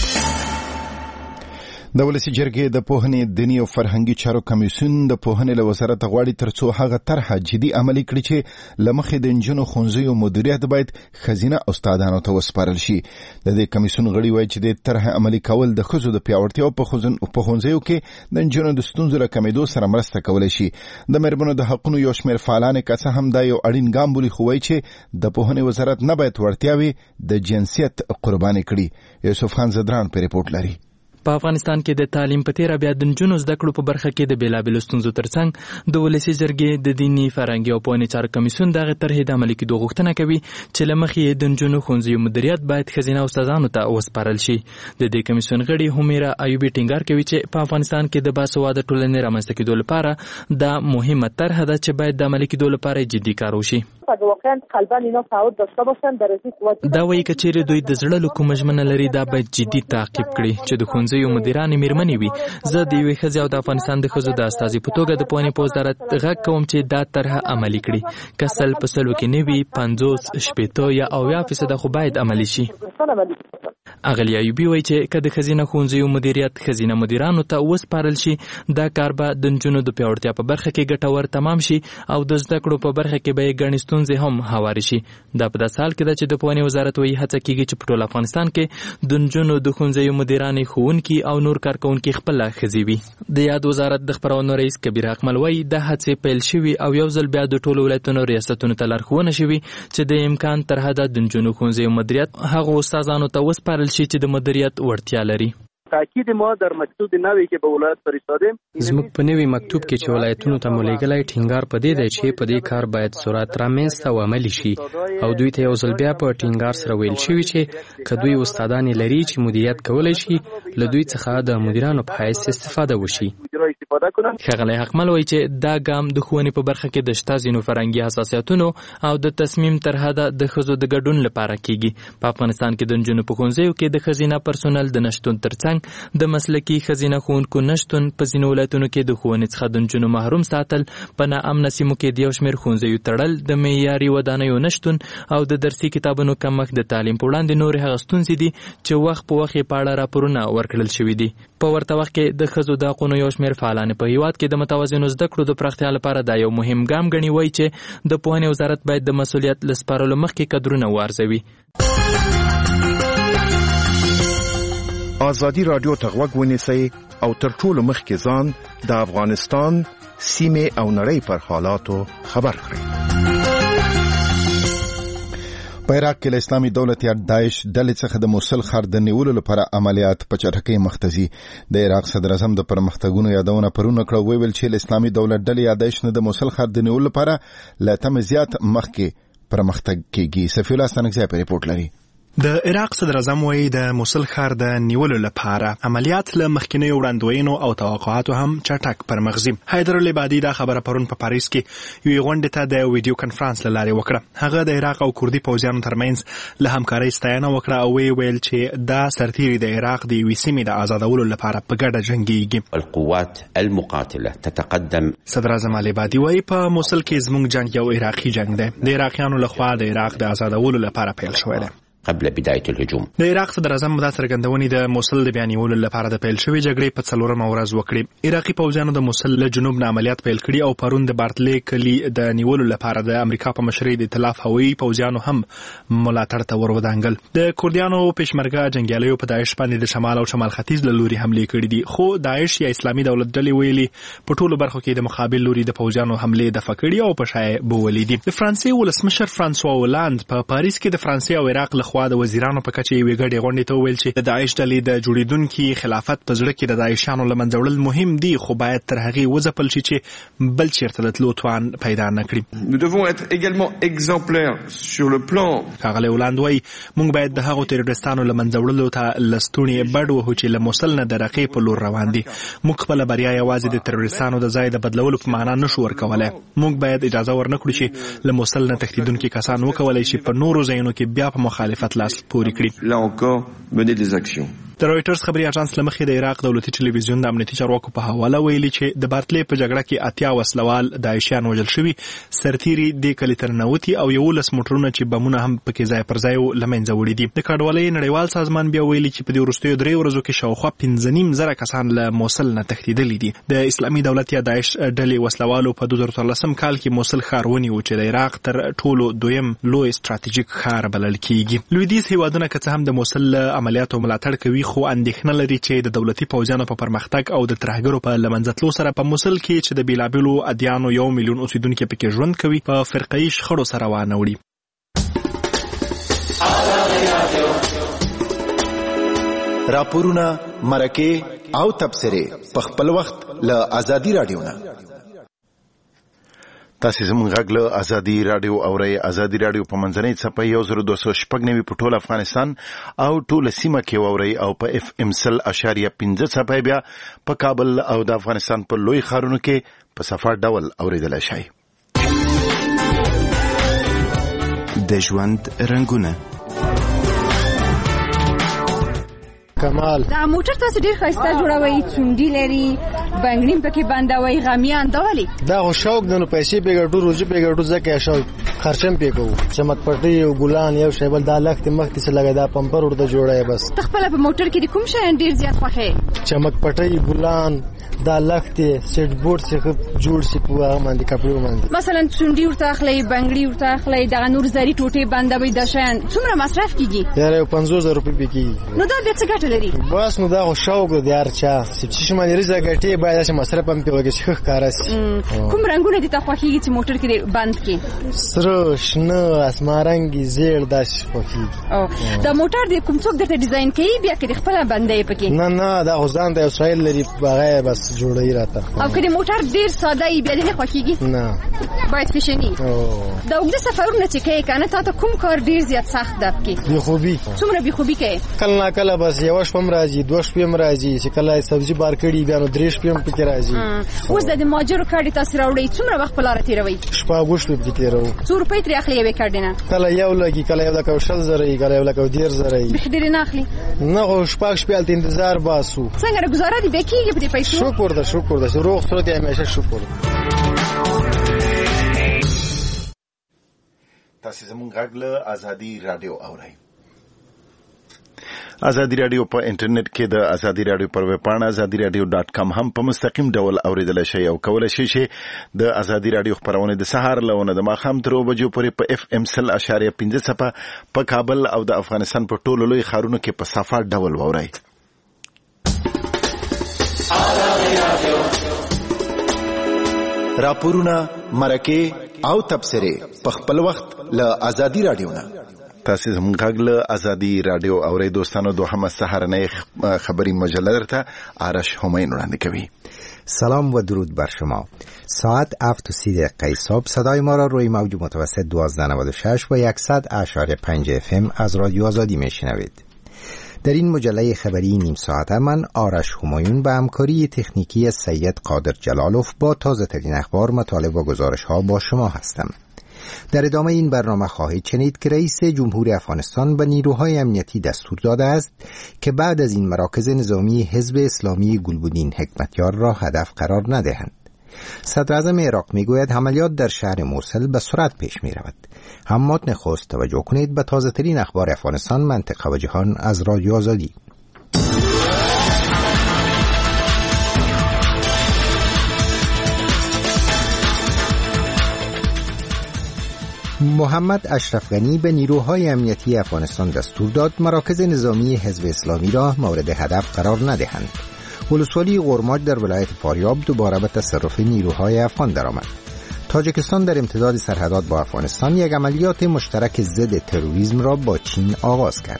د ولسی جرګې د پوهنې دینی او فرهنګي چارو کمیسیون د پوهنې له وزارت غواړي ترڅو هغه طرحه جدي عملي کړي چې لمخې د انجونو ښوونځیو مدیریت باید خزینه استادانو ته وسپارل شي. د دې کمیسیون غړي وایي چې د طرحه عملي کول د ښځو د پیاوړتیا په ښوونځیو کې د انجونو د ستونزو له کمېدو سره مرسته کولی شي. د مېرمنو د حقونو یو شمېر فعالان که څه هم دا یو اړین ګام بولي خو وایي چې د پوهنې وزارت نه باید وړتیاوې د جنسیت قرباني کړي. یوسف خان زدران په ریپورت لري. په افغانستان کې د تعلیم په تیر بیا د نجونو زده کړو په برخه کې د بیلابېلو ستونزو ترڅنګ د ولسی جرګې د دینی فرهنګي او پوهنې چارو کمیسیون دغه طرحې د عملي کېدو غوښتنه کوي چې له مخې د نجونو ښوونځیو مدیریت باید ښځینه استادانو ته وسپارل شي. د دې کمیسیون غړي همیرا ایوبي ټینګار کوي چې په افغانستان کې د باسواده ټولنې رامنځته کېدو لپاره دا مهمه طرحه ده چې باید د عملي کېدو لپاره جدي کار وشي. دا وایي که چیرې دوی د زړه له کومه ژمنه لري دا باید جدي تعقیب کړي چې د ښوونځیو مدیرانې مېرمنې وي. زه د یوې ښځې او د افغانستان د ښځو د استازي په توګه د پوهنې په وزارت غږ کوم چې دا طرحه عملي کړي. که 100% کې نه وي 50 شپېته یا 80% خو باید عملي شي. اغلی ایوبي وایي چې که د ښځینه ښوونځیو مدیریت ښځینه مدیرانو ته وسپارل شي دا کار به د نجونو د پیاوړتیا په برخه کې ګټور تمام شي او د زده کړو په برخه کې به یې ګڼې ستونزې هم هوارې شي. دا په داسې حال کې ده چې د پوهنې وزارت وایي هڅه کیږي چې په ټول افغانستان کې د نجونو د ښوونځیو مدیرانې ښوونکي او نور کارکوونکي خپله ښځې وي. د یاد وزارت د خپرونو رئیس کبیر اکمل وایي دا هڅې پیل شوي او یو ځل بیا د ټولو ولایتونو ریاستونو ته لارښوونه شوي چې د امکان تر حده د نجونو ښوونځیو مدیریت هغو استادانو ته وسپارل شي چې د مدیریت وړتیا لري. تاکید ما در مکتوب نوی که به ولایت فرستادیم زموږ په نوي مکتوب کې چې ولایتونو ته مولېږلی ټینګار په دې دی چې په دې کار باید سرعت رامنځته او عملي شي او دوی ته یو ځل بیا په ټینګار سره ویل شوي چې که دوی استادانې لري چې مدیریت کولی شي له دوی څخه د مدیرانو په حیث استفاده وشي. ښاغلی حقمل وایي چې دا ګام د ښوونې په برخه کې د شته ځینو فرهنګي حساسیتونو او د تصمیم تر حده د ښځو د ګډون لپاره کیږي. په افغانستان کې د نجونو په ښوونځیو کې د ښځینه پرسونل د نشتون ترڅنګ د مسلکي ښځینه ښوونکو نشتون په ځینو ولایتونو کې د ښوونې څخه د نجونو محروم ساتل، په ناامنه سیمو کې د یو شمېر ښوونځیو تړل، د معیاري ودانیو نشتون او د درسي کتابونو کمښت د تعلیم په وړاندې نورې هغه ستونزې دي چې وخت په وخت یې په اړه راپورونه ورکړل شوي دي. په ورته وخت کې د ښځو د حقونو یو شمېر فعالان په هیواد کې د متوازنو زده کړو د پراختیا لپاره دا یو مهم ګام ګڼي. وایي چې د پوهنې وزارت باید د مسؤلیت له سپارلو مخکې کدرونه وارزوي. ازادي رادیو ته غوږ ونیسئ او تر ټولو مخکې ځان د افغانستان سیمې او نړۍ پر حالاتو خبر کړئ. په عراق کې له اسلامي دولت یا داعش ډلې څخه د موصل ښار د نیولو لپاره عملیات په چټکۍ مخته ځي. د عراق صدر اعظم د پرمختګونو یادونه پرونه کړه، ویل چې له اسلامي دولت ډلې یا داعش نه د موصل ښار د نیولو لپاره له تمه زیات مخکې پرمختګ کیږي. سفیر الله ستانکزی په ریپورت لري. د عراق صدر اعظم وایي د موصل ښار د نیولو لپاره عملیات له مخکینیو وړاندوینو او توقعاتو هم چټک پرمخ ځي. حیدر العبادي دا خبره پرون په پاریس کې یوې غونډې ته د ویډیو کنفرانس له لارې وکړه. هغه د عراق او کردي پوځیانو ترمنځ له همکارۍ ستاینه وکړه او ویل چې دا سرتیري د عراق د یوې سیمې د آزادولو لپاره په ګډه جنګیږي. القوات المقاتله تتقدم. صدر اعظم العبادي وایي په موصل کې زموږ جنګ یو عراقي جنګ دی. د عراقیانو لخوا د عراق د آزادولو لپاره پیل شوی دی. قبل بدايه الهجوم د عراق صدر اعظم دا څرګندونې د موصل د بیا نیولو لپاره د پیل شوې جګړې په 4مه ورځ وکړې. عراقي پوځیانو د موصل له جنوب نه عملیات پیل کړي او پرون د بارتلې کلي د نیولو لپاره د امریکا په مشرۍ د ائتلاف هوایي پوځیانو هم ملاتړ ته ورودانګل. د کوردیانو پېشمرګه جنګیالیو په داعش باندې د شمال او شمال ختیځ له لوري حملې کړي دي، خو داعش یا اسلامي دولت ډلې ویلي په ټولو برخو کې د مقابل لوري د پوځیانو حملې دفع کړي او په شای بولې دي. د فرانسې ولسمشر فرانسوا هولاند په پاریس کې د فرانسې او عراق لخوا د وزیرانو په کچه یوې ګډې غونډې ته وویل چې د داعش ډلې د جوړېدونکي خلافت په زړه کې د داعشیانو له منځه وړل مهم دي، خو باید تر هغې وځپل شي چې بل چېرته د تلو توان پیدا نه کړي. Nous devons être également exemplaires sur le plan. ښاغلی هولاند وایي موږ باید د هغو تروریستانو له منځه وړلو ته لستوڼې بډ وهو چې له موصل نه د رقې په لور روان دي. موږ خپله بریا یوازې د تروریستانو د ځای د بدلولو په معنا نشو ورکولی. موږ باید اجازه ورنکړو چې له موصل نه تښتېدونکي کسان وکولی شي په نورو ځایونو کې بیا په مخالفت لاس پورې کړي. Là encore, mener des actions. د رويټرز خبري اژانس لمخې د عراق دولتي ټلویزیون د امنیتي چارواکو په حواله ویلي چې د بارتلې په جګړه کې 80 وسلوال داعشیان وژل شوي، سرتیري د کلي تر نوتي او 11 موټرونه چې بمونه هم پکې ځای پر ځای لمنځه وړي دي. د کډوالۍ نړیوال سازمان بیا ویلي چې په دې وروستیو 3 ورځو کې شاوخوا 15,000 کسان له موصل نه تښتېدلي دي. د اسلامي دولت یا داعش ډلې وسلوالو په 2013 کال کې موصل ښار ونیو چې د عراق تر ټولو دویم لوی ستراتیژیک ښار بلل کیږي. لویدیځ هیوادونه که څه هم د موصل عملیاتو ملاتړ کوي، خو اندېښنه لري چې د دولتي پوځیانو په پرمختګ او د ترهګرو په لمنځتلو سره په موصل کې چې د بیلابیلو ادیانو 1 میلیون اوسیدونکي پکې ژوند کوي په فرقه‌ایي شخړو سره وانه وړي. راپورونه، مرکې او تبصرې په خپل وخت له ازادي رادیو نه. تاسو زموږ غږ له ازادي رادیو اورئ. ازادي رادیو په منځنۍ څپه 102.9 په ټول افغانستان او ټول سیمه کې اورئ او په FM 100.5 څپه بیا په کابل او د افغانستان په لوی ښارونو کې په صفر ډول اوریدلای شئ. د ژوند رنگونه کمال دا موټر تاسو ډیر ښایسته جوړوي، چونډي لري، بنگړیم پکې بندوي غمیان دا ولي دا خو شوق دنو پیسې پیګړو روزي پیګړو ځکه شوق خرچم پیګو چمک پټي او ګلان یو شیبل دا لخت مخ څه لګا دا پمپر ورته جوړای بس تخپل په موټر کې کوم شی ډیر زیات خوښه چمک پټي ګلان دا لخت سیټ بورډ څخه جوړ شي په باندې کپړو باندې مثلا چونډي ورته اخلي بنگړي ورته اخلي دا نور زری ټوټي بندوي د شان څومره مصرف کیږي یاره 50000 روپۍ پکې نو دا به څه ګټه لري بس نو دا شوق دی یار چا چې شمه لري ځکه باید چې مصرف هم پیوږي ښه کاراسي کوم رنگونه دي ته خوښيږي چې موټر کې بند کې سره شنه اسمارنګي زیړ داش خوښيږي او دا موټر دې کوم څوک درته ډیزاین کوي بیا کې خپل بندې پکې نه دا غوځان د اسرائیل لري هغه بس جوړی راته او کله موټر ډیر ساده ای بیا دې خوښيږي نه باید فیشنی دا وګړه سفرونه چې کوي کنه ته کوم کار ډیر زیات سخت ده کې بی خوبي څومره بی خوبي کوي کله کله بس یو شپم راځي دوه شپم راځي چې کله سبزی بار کړي بیا نو درې شپم پکې راځي اوس د ماجرو کارډ تاسو راوړی څومره وخت په لار تیروي شپه غوښتل پکې تیرو 100 روپۍ ترې اخلي یو کارډ نه کله یو لګي کله یو لکه شل زره کله یو لکه ډیر زره به ډیر نه اخلي نه خو شپه شپه انتظار باسو څنګه گزاره دي بکیږي په دې پیسو شکر ده روغ صورت همیشه شکر تاسو زموږ غږ له ازادي رادیو اورئ. ازادي رادیو په انټرنیټ کې د ازادي رادیو پر ویب پاڼه azadiradio.com هم په مستقیم ډول اوریدلای شئ او کولای شئ چې د ازادي رادیو خبرونه د سهار لونه د ماښام تر 2 بجو پورې په FM 100.5 په کابل او د افغانستان په ټولو لوی ښارونو کې په صافه ډول واورئ. راپورونه مرکه او تبصره په خپل وخت له ازادي رادیو نه تاسو زموږ غږ له ازادي رادیو اورئ. دوستانو دوهمه سهارنۍ خبری مجله درته آرش همین وړاندې کوي. سلام و درود بر شما. ساعت 7:30 صبح صدای ما را روی موج متوسط 1296 و 100.5 FM از رادیو آزادی میشنوید. در این مجله خبری نیم ساعته من آرش همایون به همکاری تکنیکی سید قادر جلالوف با تازه ترین اخبار، مطالب و گزارش ها با شما هستم. در ادامه این برنامه خواهید شنید که رئیس جمهور افغانستان به نیروهای امنیتی دستور داده است که بعد از این مراکز نظامی حزب اسلامی گلبدین حکمتیار را هدف قرار ندهند. صدر اعظم عراق میگوید عملیات در شهر موصل به سرعت پیش می رود. اما نخست توجه کنید به تازه ترین اخبار افغانستان، منطقه و جهان از رادیو آزادی. محمد اشرف غنی به نیروهای امنیتی افغانستان دستور داد مراکز نظامی حزب اسلامی را مورد هدف قرار ندهند. ولسوالی قرماج در ولایت فاریاب دوباره به تصرف نیروهای افغان درآمد. تاجیکستان در امتداد سرحدات با افغانستان یک عملیات مشترک ضد تروریسم را با چین آغاز کرد.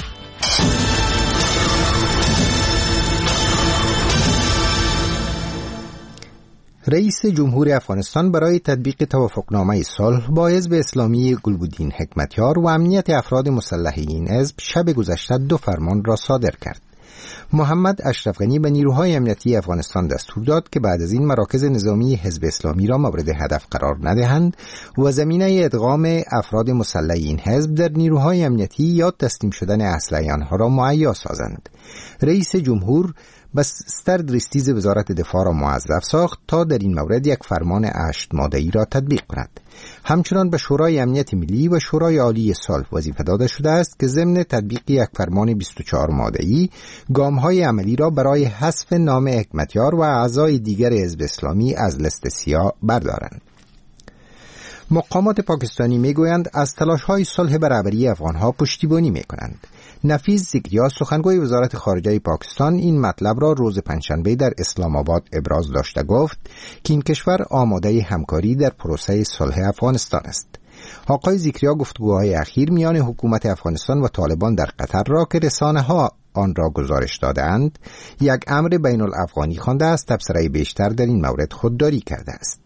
رئیس جمهور افغانستان برای تطبیق توافقنامه صلح با حزب اسلامی گلبدین حکمتیار و امنیت افراد مسلح این حزب شب گذشته 2 فرمان را صادر کرد. محمد اشرف غنی به نیروهای امنیتی افغانستان دستور داد که بعد از این مراکز نظامی حزب اسلامی را مورد هدف قرار ندهند و زمینه ادغام افراد مسلح این حزب در نیروهای امنیتی یا تسلیم شدن اسلحه آنها را مهیا سازند. رئیس جمهور بستر درستیز وزارت دفاع را موظف ساخت تا در این مورد یک فرمان 8 ماده‌ای را تطبیق کند. همچنان به شورای امنیت ملی و شورای عالی صلح وظیفه داده شده است که ضمن تطبیق یک فرمان 24 ماده‌ای گام‌های عملی را برای حذف نام حکمتیار و اعضای دیگر حزب اسلامی از لیست سیاه بردارند. مقامات پاکستانی میگویند از تلاش‌های صلح برابری افغان‌ها پشتیبانی می‌کنند. نفیس زکریا سخنگوی وزارت خارجه پاکستان این مطلب را روز پنجشنبه در اسلام آباد ابراز داشته گفت که این کشور آماده همکاری در پروسه صلح افغانستان است. آقای زکریا گفتگوهای اخیر میان حکومت افغانستان و طالبان در قطر را که رسانه‌ها آن را گزارش دادند یک امر بین الافغانی خوانده است. تبصره بیشتر در این مورد خودداری کرده است.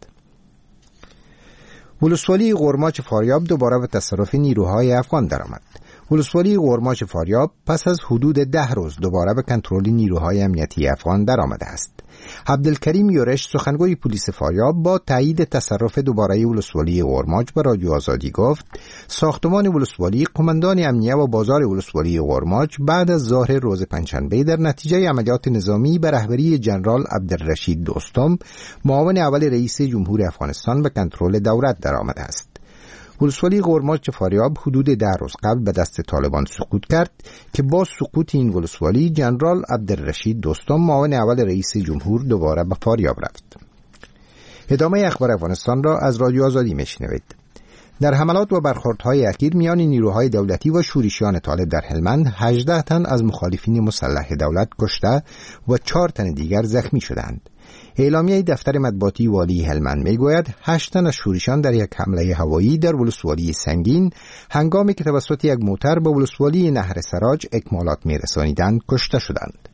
ولسوالی قرماج فاریاب دوباره به تصرف نیروهای افغان درآمد. ولسوالی قرماج فاریاب پس از حدود 10 روز دوباره به کنترل نیروهای امنیتی افغان درآمده است. عبدالکریم یورش سخنگوی پلیس فاریاب با تایید تصرف دوباره ولسوالی اورماج به رادیو آزادی گفت ساختمان ولسوالی قماندان امنیه و بازار ولسوالی اورماج بعد از ظهر روز پنجشنبه در نتیجه عملیات نظامی به رهبری جنرال عبدالرشید دوستم معاون اول رئیس جمهور افغانستان به کنترل دولت درآمده است. ولسوالی اورماج فاریاب حدود 10 روز قبل به دست طالبان سقوط کرد که با سقوط این ولسوالی جنرال عبدالرشید دوستم معاون اول رئیس جمهور دوباره به فاریاب رفت. ادامه اخبار افغانستان را از رادیو آزادی میشنوید. در حملات و برخوردهای اخیر میان نیروهای دولتی و شورشیان طالب در هلمند 18 تن از مخالفین مسلح دولت کشته و 4 تن دیگر زخمی شدند. اعلامیه دفتر مطبوعاتی والی هلمند میگوید 8 تن از شورشیان در یک حمله هوایی در ولسوالی سنگین هنگامی که توسط یک موتر به ولسوالی نهر سراج اکمالات میرسانیدند کشته شدند.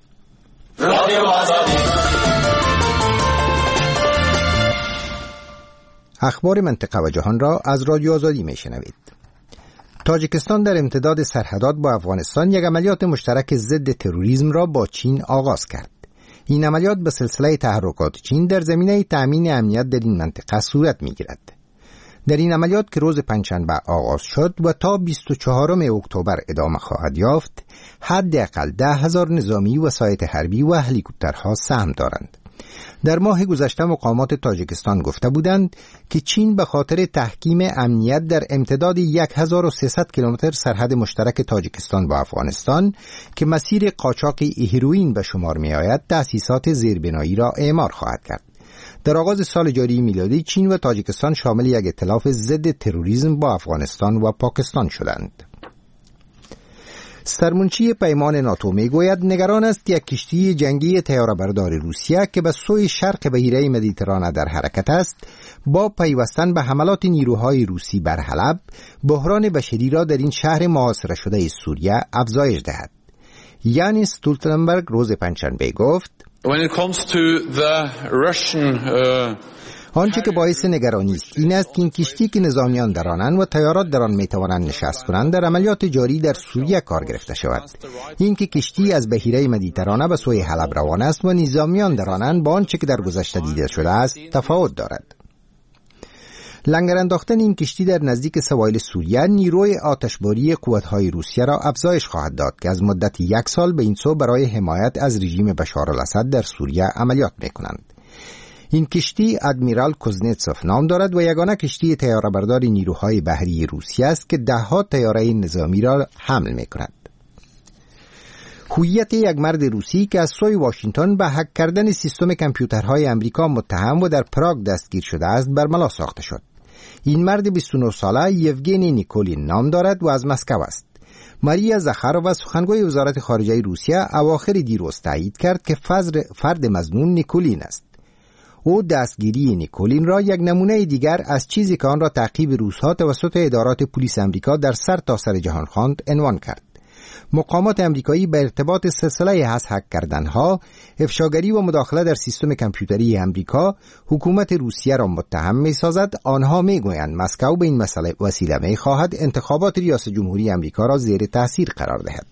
اخبار منطقه و جهان را از رادیو آزادی میشنوید. تاجیکستان در امتداد سرحدات با افغانستان یک عملیات مشترک ضد تروریسم را با چین آغاز کرد. این عملیات به سلسله تحرکات چین در زمینه تأمین امنیت در این منطقه صورت می‌گیرد. در این عملیات که روز پنجشنبه آغاز شد و تا 24 اکتبر ادامه خواهد یافت، حداقل 10,000 نظامی و سایت حربی و هلیکوپترها سهم دارند. در ماه گذشته مقامات تاجیکستان گفته بودند که چین به خاطر تحکیم امنیت در امتداد 1300 کیلومتر سرحد مشترک تاجیکستان با افغانستان که مسیر قاچاق هیروئین به شمار می آید تأسیسات زیربنایی را اعمار خواهد کرد. در آغاز سال جاری میلادی چین و تاجیکستان شامل یک ائتلاف ضد تروریسم با افغانستان و پاکستان شدند. سرمنشی پیمان ناتو میگوید نگران است یک کشتی جنگی طیاره‌بردار روسیه که به سوی شرق بحیره مدیترانه در حرکت است با پیوستن به حملات نیروهای روسی بر حلب بحران بشری را در این شهر محاصره شده سوریه افزایش دهد. یانس استولتنبرگ روز پنجشنبه گفت آنچه که باعث نگرانی است این است که این کشتی که نظامیان در آنند و طیارات در آن میتوانند نشست کنند در عملیات جاری در سوریه کار گرفته شود. این که کشتی از بحیره مدیترانه به سوی حلب روان است و نظامیان در آنند با آنچه که در گذشته دیده شده است تفاوت دارد. لنگر انداختن این کشتی در نزدیک سواحل سوریه نیروی آتشباری قوت‌های روسیه را افزایش خواهد داد که از مدت 1 سال به این سو برای حمایت از رژیم بشار الاسد در سوریه عملیات می‌کنند. این کشتی ادمیرال کوزنتسوف نام دارد و یگانه کشتی طیاره‌بردار نیروهای بحری روسیه است که 10 طیاره نظامی را حمل می‌کند. هویت یک مرد روسی که از سوی واشنگتن به هک کردن سیستم کامپیوترهای امریکا متهم و در پراگ دستگیر شده است برملا ساخته شد. این مرد 29 ساله یوگنی نیکولین نام دارد و از مسکو است. ماریا زخارova سخنگوی وزارت خارجه روسیه اواخر دیروز تایید کرد که فرد مظنون نیکولین است. او دستگیری نیکولین را یک نمونه دیگر از چیزی که آن را تعقیب روس‌ها توسط ادارات پلیس امریکا در سرتاسر جهان خواند عنوان کرد. مقامات امریکایی به ارتباط سلسله از هک کردنها، افشاگری و مداخله در سیستم کامپیوتری امریکا حکومت روسیه را متهم می‌سازد. آنها می‌گویند مسکو به این مسئله وسیله می‌خواهد انتخابات ریاست جمهوری امریکا را زیر تاثیر قرار دهد.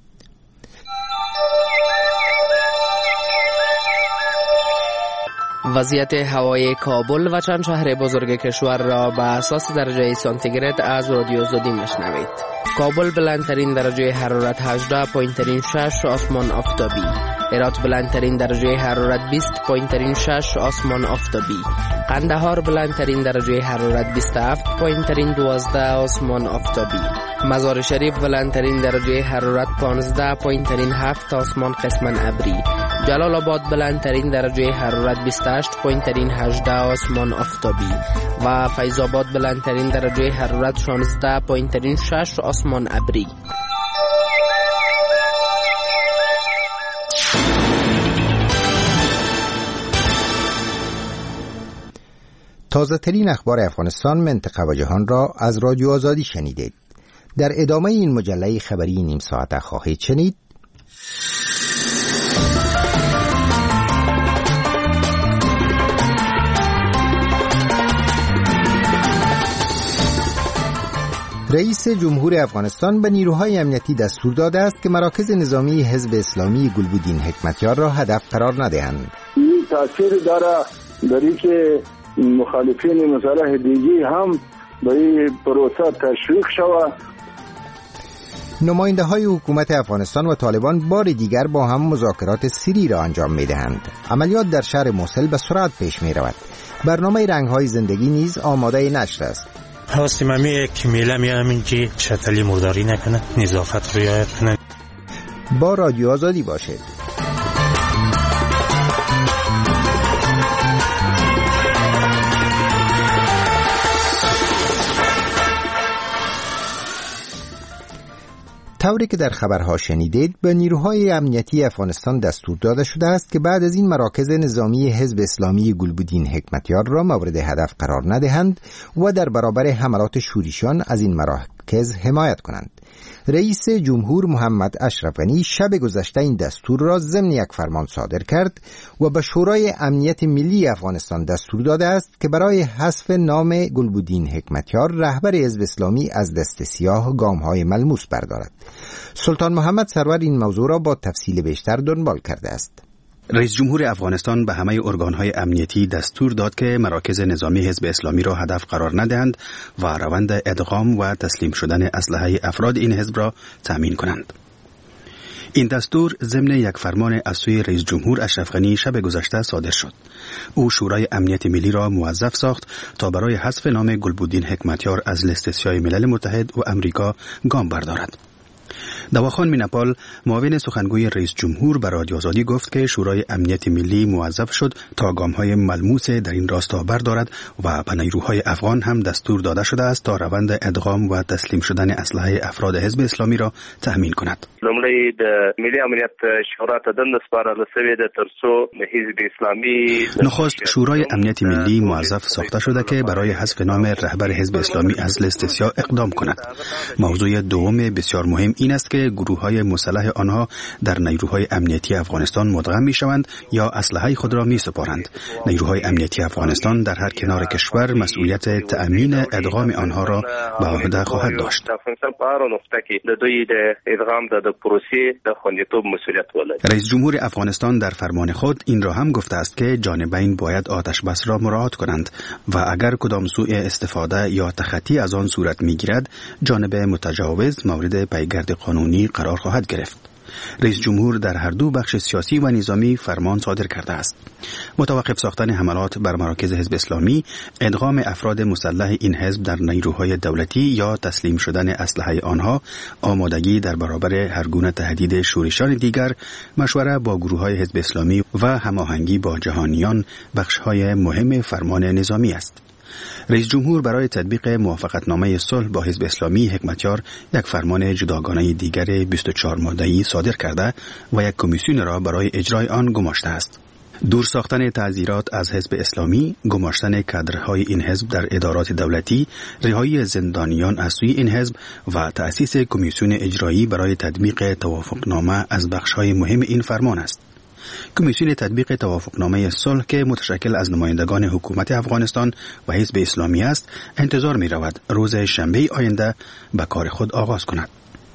وضعیت هوای کابل و چند شهر بزرگ کشور را به اساس درجه سانتیگراد از رادیو آزادی میشنوید. کابل بلندترین درجه حرارت 18، پایینترین 6 آسمان آفتابی. هرات بلندترین درجه حرارت 20، پایینترین 6 آسمان آفتابی. قندهار بلندترین درجه حرارت 27، پایینترین 12 آسمان آفتابی. مزار شریف بلندترین درجه حرارت 15، پایینترین 7 آسمان قسماً ابری. جلال آباد بلندترین درجه حرارت 28، پایینترین 18 آسمان آفتابی و فیض آباد بلندترین درجه حرارت 16، پایینترین 6 آسمان ابری. تازه ترین اخبار افغانستان، منطقه و جهان را از رادیو آزادی شنیدید. در ادامه این مجله خبری نیم ساعته خواهید شنید رئیس جمهور افغانستان به نیروهای امنیتی دستور داده است که مراکز نظامی حزب اسلامی گلبودین حکمتیار را هدف قرار ندهند. این تاثیر داره در اینکه مخالفین مصالح دیگه هم به این پروسه تشویق شود. نماینده های حکومت افغانستان و طالبان بار دیگر با هم مذاکرات سری را انجام می دهند. عملیات در شهر موصل به سرعت پیش می رود. برنامه رنگ های زندگی نیز آماده نشر است. حواستیم همی که میله می همینجی شتلی مرداری نکنه، نظافت رعایت کنه. با رادیو آزادی باشید. طوری که در خبرها شنیدید، به نیروهای امنیتی افغانستان دستور داده شده است که بعد از این مراکز نظامی حزب اسلامی گلبدین حکمتیار را مورد هدف قرار ندهند و در برابر حملات شورشیان از این مراکز حمایت کنند. رئیس جمهور محمد اشرف غنی شب گذشته این دستور را ضمن یک فرمان صادر کرد و به شورای امنیت ملی افغانستان دستور داده است که برای حذف نام گلبدین حکمتیار رهبر حزب اسلامی از دست سیاه گام‌های ملموس بردارد. سلطان محمد سرور این موضوع را با تفصیل بیشتر دنبال کرده است. رئیس جمهور افغانستان به همه ارگان‌های امنیتی دستور داد که مراکز نظامی حزب اسلامی را هدف قرار ندهند و روند ادغام و تسلیم شدن اسلحه افراد این حزب را تأمین کنند. این دستور ضمن یک فرمان از سوی رئیس جمهور اشرف غنی شب گذشته صادر شد. او شورای امنیت ملی را موظف ساخت تا برای حذف نام گلبدین حکمتیار از لیست سیاه ملل متحد و امریکا گام بردارد. دواخان مینپال معاون سخنگوی رئیس جمهور به رادیو آزادی گفت که شورای امنیت ملی موظف شد تا گام‌های ملموس در این راستا بردارد و به نیروهای افغان هم دستور داده شده است تا روند ادغام و تسلیم شدن اسلحه افراد حزب اسلامی را تأمین کند. لومړی د ملي امنیت شورا ته دنده سپارل شوې ده ترڅو حزب اسلامی نخست شورای امنیت ملی موظف ساخته شده که برای حذف نام رهبر حزب اسلامی از لیست سیاه اقدام کند. موضوع دوم بسیار مهم این است که گروه‌های مسلح آنها در نیروهای امنیتی افغانستان مدغم می‌شوند یا اسلحه خود را می‌سپارند. نیروهای امنیتی افغانستان در هر کنار کشور مسئولیت تأمین ادغام آنها را به عهده خواهد داشت. رئیس جمهور افغانستان در فرمان خود این را هم گفته است که جانبین باید آتش بس را مراعات کنند و اگر کدام سوء استفاده یا تخطی از آن صورت می‌گیرد، جانب متجاوز مورد پیگرد قانونی قرار خواهد گرفت. رئیس جمهور در هر دو بخش سیاسی و نظامی فرمان صادر کرده است. متوقف ساختن حملات بر مراکز حزب اسلامی، ادغام افراد مسلح این حزب در نیروهای دولتی یا تسلیم شدن اسلحه آنها، آمادگی در برابر هر گونه تهدید شورشیان دیگر، مشوره با گروه‌های حزب اسلامی و هماهنگی با جهانیان بخش‌های مهم فرمان نظامی است. رئیس جمهور برای تطبیق موافقتنامه صلح با حزب اسلامی حکمتیار یک فرمان جداگانه دیگر 24 ماده‌ای صادر کرده و یک کمیسیون را برای اجرای آن گماشته است. دور ساختن تعزیرات از حزب اسلامی، گماشتن کادرهای این حزب در ادارات دولتی، رهایی زندانیان از سوی این حزب و تأسیس کمیسیون اجرایی برای تطبیق توافقنامه از بخش‌های مهم این فرمان است. کمیسیون تطبیق توافقنامه صلح که متشکل از نمایندگان حکومت افغانستان و حزب اسلامی است، انتظار می رود روز شنبه آینده به کار خود آغاز کند.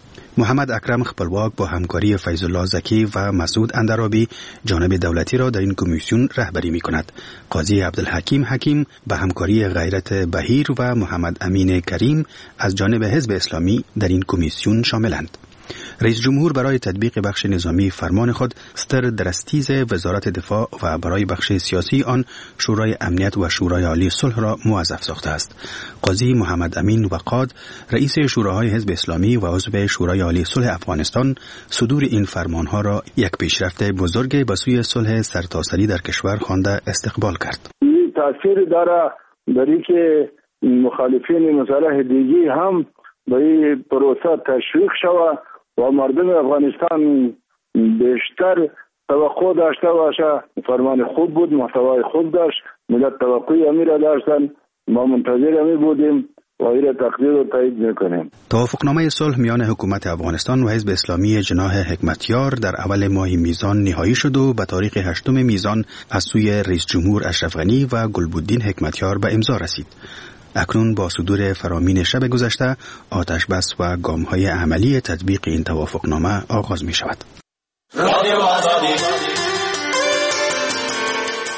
محمد اکرم خپلواک با همکاری فیض الله زکی و مسعود اندرابی جانب دولتی را در این کمیسیون رهبری می کند. قاضی عبدالحکیم حکیم به همکاری غیرت بهیر و محمد امین کریم از جانب حزب اسلامی در این کمیسیون شاملند. رئیس جمهور برای تطبیق بخش نظامی فرمان خود ستر درستیز وزارت دفاع و برای بخش سیاسی آن شورای امنیت و شورای عالی صلح را موظف ساخته است. قاضی محمد امین وقاد رئیس شوراهای حزب اسلامی و عضو شورای عالی صلح افغانستان صدور این فرمانها را یک پیشرفت بزرگ به سوی صلح سرتاسری در کشور خوانده استقبال کرد. این تاثیر داره در اینکه مخالفین مصالح دیگه هم به این پروسه تشویق شود و مردم افغانستان بیشتر توقع داشته باشه. فرمان خوب بود، محتوای خوب داشت، ملت توقع امی را داشتن، ما منتظر امی بودیم و این را تقدیر و تایید میکنیم. توافقنامه صلح میان حکومت افغانستان و حزب اسلامی جناح حکمتیار در اول ماه میزان نهایی شد و به تاریخ 8 میزان از سوی رئیس جمهور اشرف غنی و گلبدین حکمتیار به امضا رسید. اکنون با صدور فرامین شب گذشته آتش بس و گام‌های عملی تطبیق این توافقنامه آغاز می شود.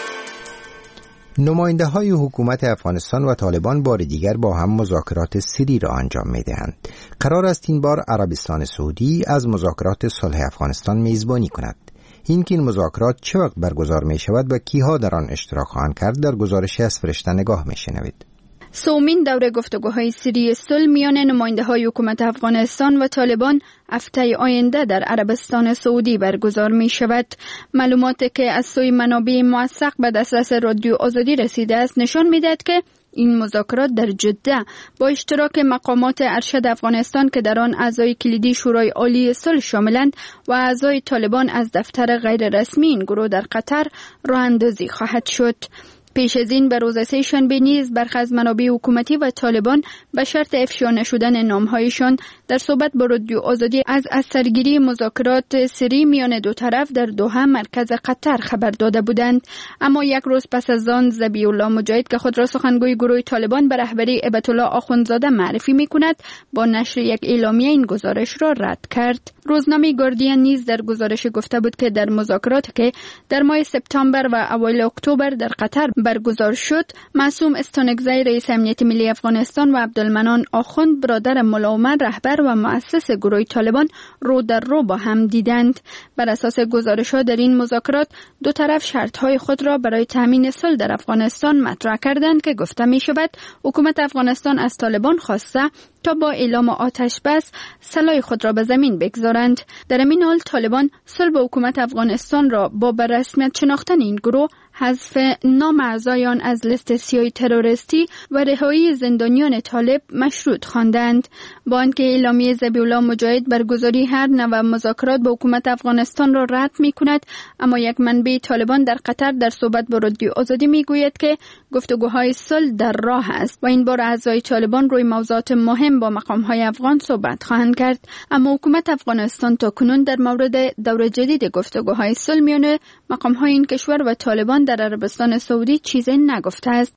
نماینده های حکومت افغانستان و طالبان بار دیگر با هم مذاکرات سری را انجام می دهند. قرار است این بار عربستان سعودی از مذاکرات صلح افغانستان میزبانی کند. این مذاکرات چه وقت برگزار می شود و کیها در آن اشتراک خواهند کرد در گزارشی از فرشته نگاه می شنوید. سومین دوره گفتگوهای سری صلح میان نماینده‌های حکومت افغانستان و طالبان هفته آینده در عربستان سعودی برگزار می شود. معلوماتی که از سوی منابع موثق به دسترس رادیو آزادی رسیده است نشان می دهد که این مذاکرات در جده با اشتراک مقامات ارشد افغانستان که در آن اعضای کلیدی شورای عالی صلح شاملند و اعضای طالبان از دفتر غیر رسمی این گروه در قطر راه اندازی خواهد شد. پیش از این به روز سه‌شنبه نیز برخی از منابع حکومتی و طالبان به شرط افشا نشدن نامهایشان در صحبت با رادیو آزادی از اثرگیری مذاکرات سری میان دو طرف در دوحه مرکز قطر خبر داده بودند. اما یک روز پس از آن ذبیح الله مجاهد که خود را سخنگوی گروه طالبان به رهبری هیبت الله آخوندزاده معرفی می‌کند با نشر یک اعلامیه این گزارش را رد کرد. روزنامه گاردین نیز در گزارش گفته بود که در مذاکراتی که در ماه سپتامبر و اوایل اکتبر در قطر برگزار شد، معصوم استانکزی رئیس امنیت ملی افغانستان و عبدالمنان آخوند برادر ملا عمر رهبر و مؤسس گروه طالبان رو در رو با هم دیدند. بر اساس گزارش‌ها در این مذاکرات دو طرف شرط‌های خود را برای تامین صلح در افغانستان مطرح کردند که گفته می‌شود حکومت افغانستان از طالبان خواسته تا با اعلام آتش بس سلاح خود را به زمین بگذارند. در این حال طالبان صلح با حکومت افغانستان را با به رسمیت شناختن این گروه، حذف نام اعضایان از لیست سیاه تروریستی و رهایی زندانیان طالب مشروط خواندند. با آنکه اعلامیه ذبیح الله مجاهد برگزاری هر نوع مذاکرات با حکومت افغانستان را رد می‌کند، اما یک منبع طالبان در قطر در صحبت با رادیو آزادی می‌گوید که گفتگوهای صلح در راه است و این بار اعضای طالبان روی موضوعات مهم با مقام‌های افغان صحبت خواهند کرد. اما حکومت افغانستان تاکنون در مورد دور جدید گفتگوهای صلح میان مقام‌های این کشور و طالبان در عربستان سعودی چیزی نگفته است.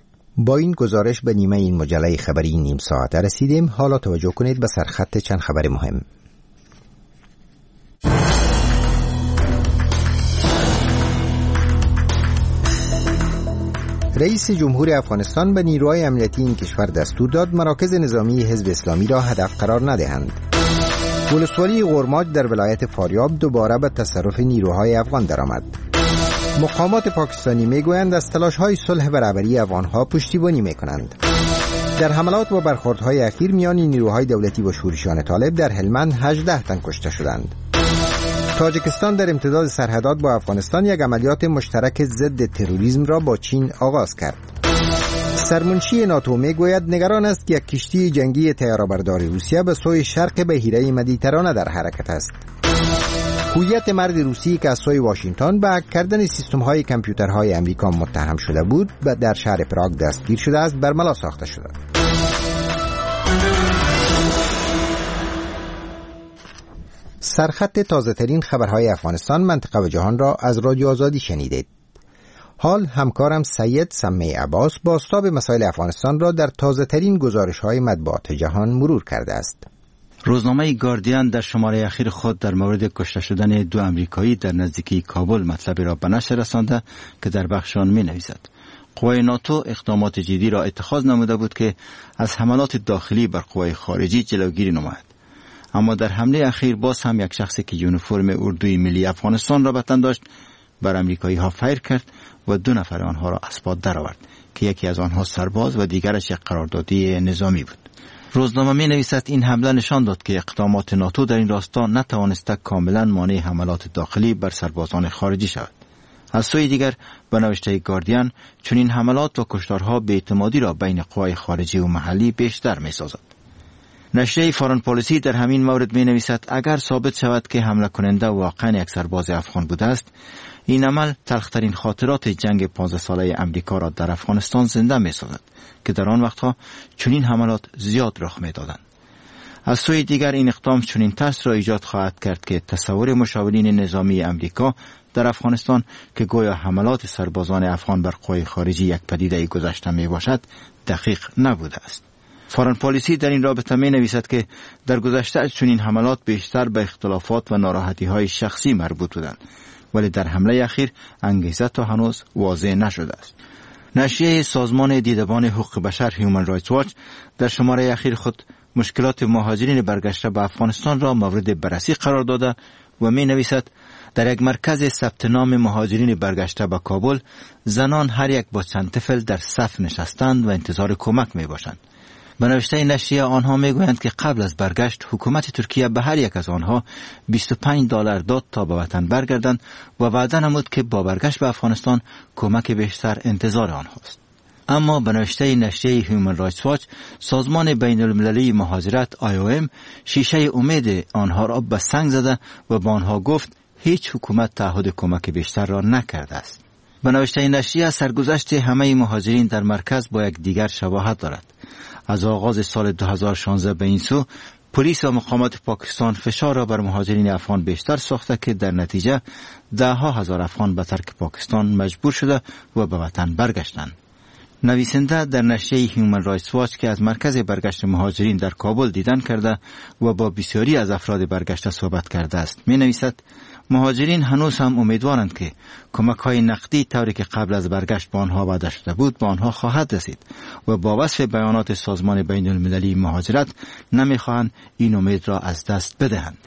با این گزارش به نیمه این مجله خبری نیم ساعته رسیدیم. حالا توجه کنید به سرخط چند خبر مهم. رئیس جمهور افغانستان به نیروهای امنیتی این کشور دستور داد مراکز نظامی حزب اسلامی را هدف قرار ندهند. ولسوالی غرماج در ولایت فاریاب دوباره به تصرف نیروهای افغان درآمد. مقامات پاکستانی میگویند از تلاش‌های صلح برابری افغان‌ها پشتیبانی می‌کنند. در حملات و برخوردهای اخیر میان نیروهای دولتی و شورشیان طالب در هلمند 18 تن کشته شدند. تاجیکستان در امتداد سرحدات با افغانستان یک عملیات مشترک ضد تروریسم را با چین آغاز کرد. سرمنشی ناتو میگوید نگران است که یک کشتی جنگی طیاره‌بردار روسیه به سوی شرق بحیره مدیترانه در حرکت است. هویت مرد روسی که از سوی واشنگتن به هک کردن سیستم‌های کامپیوترهای امریکا متهم شده بود و در شهر پراگ دستگیر شده است برملا ساخته شده. سرخط تازه‌ترین خبرهای افغانستان، منطقه و جهان را از رادیو آزادی شنیدید. حال همکارم سید سمی عباس بازتاب مسائل افغانستان را در تازه‌ترین گزارش‌های مطبوعات جهان مرور کرده است. روزنامه گاردین در شماره اخیر خود در مورد کشته شدن 2 امریکایی در نزدیکی کابل مطلبی را به نشر رسانده که در بخش آن می‌نویسد قوای ناتو اقدامات جدی را اتخاذ نموده بود که از حملات داخلی بر قوای خارجی جلوگیری نماید. اما در حمله اخیر باز هم یک شخصی که یونیفرم اردوی ملی افغانستان را به تن داشت بر امریکایی‌ها فیر کرد و 2 نفر آنها را از پا درآورد که یکی از آنها سرباز و دیگرش یک قراردادی نظامی بود. روزنامه می نویسد این حمله نشان داد که اقدامات ناتو در این راستا نتوانسته کاملا مانع حملات داخلی بر سربازان خارجی شود. از سوی دیگر به نوشته گاردین چنین حملات و کشتارها بی‌اعتمادی را بین قوای خارجی و محلی بیشتر می سازد. نشریه فارن پالیسی در همین مورد می نویسد اگر ثابت شود که حمله کننده واقعا یک سرباز افغان بوده است، این عمل تلخترین خاطرات جنگ 15 ساله امریکا را در افغانستان زنده می سازد که در آن وقتها چنین حملات زیاد رخ می دادند. از سوی دیگر این اقدام چنین ترس را ایجاد خواهد کرد که تصور مشاورین نظامی امریکا در افغانستان که گویا حملات سربازان افغان بر قوای خارجی یک پدیده گذشته می باشد دقیق نبوده است. فارن پالیسی در این رابطه می نویسد که در گذشته چنین حملات بیشتر به اختلافات و ناراحتی های شخصی مربوط بودند، ولی در حمله اخیر انگیزه تا هنوز واضح نشده است. نشریه سازمان دیدبان حقوق بشر هیومن رایتس واچ در شماره اخیر خود مشکلات مهاجرین برگشته به افغانستان را مورد بررسی قرار داده و می نویسد در یک مرکز ثبت نام مهاجرین برگشته به کابل زنان هر یک با چند طفل در صف نشستند و انتظار کمک می باشند. به نوشته نشریه آنها می گویند که قبل از برگشت حکومت ترکیه به هر یک از آنها $25 داد تا به وطن برگردند و وعده نمود که با برگشت به افغانستان کمک بیشتر انتظار آنهاست. اما به نوشته نشریه هیومن رایتس واچ سازمان بین المللی مهاجرت IOM شیشه امید آنها را به سنگ زده و با آنها گفت هیچ حکومت تعهد کمک بیشتر را نکرده است. به نوشته نشریه سرگذشت همه مهاجرین در مرکز با یک دیگر شباهت دارد. از آغاز سال 2016 به این سو پلیس و مقامات پاکستان فشار را بر مهاجرین افغان بیشتر ساخته که در نتیجه ده‌ها هزار افغان به ترک پاکستان مجبور شده و به وطن برگشتند. نویسنده در نشریه هیومن رایتس واچ که از مرکز برگشت مهاجرین در کابل دیدن کرده و با بسیاری از افراد برگشته صحبت کرده است می نویسد مهاجرین هنوز هم امیدوارند که کمک‌های نقدی طوری که قبل از برگشت به آنها وعده شده بود به آنها خواهد رسید و با وصف بیانات سازمان بین المللی مهاجرت نمی‌خواهند این امید را از دست بدهند.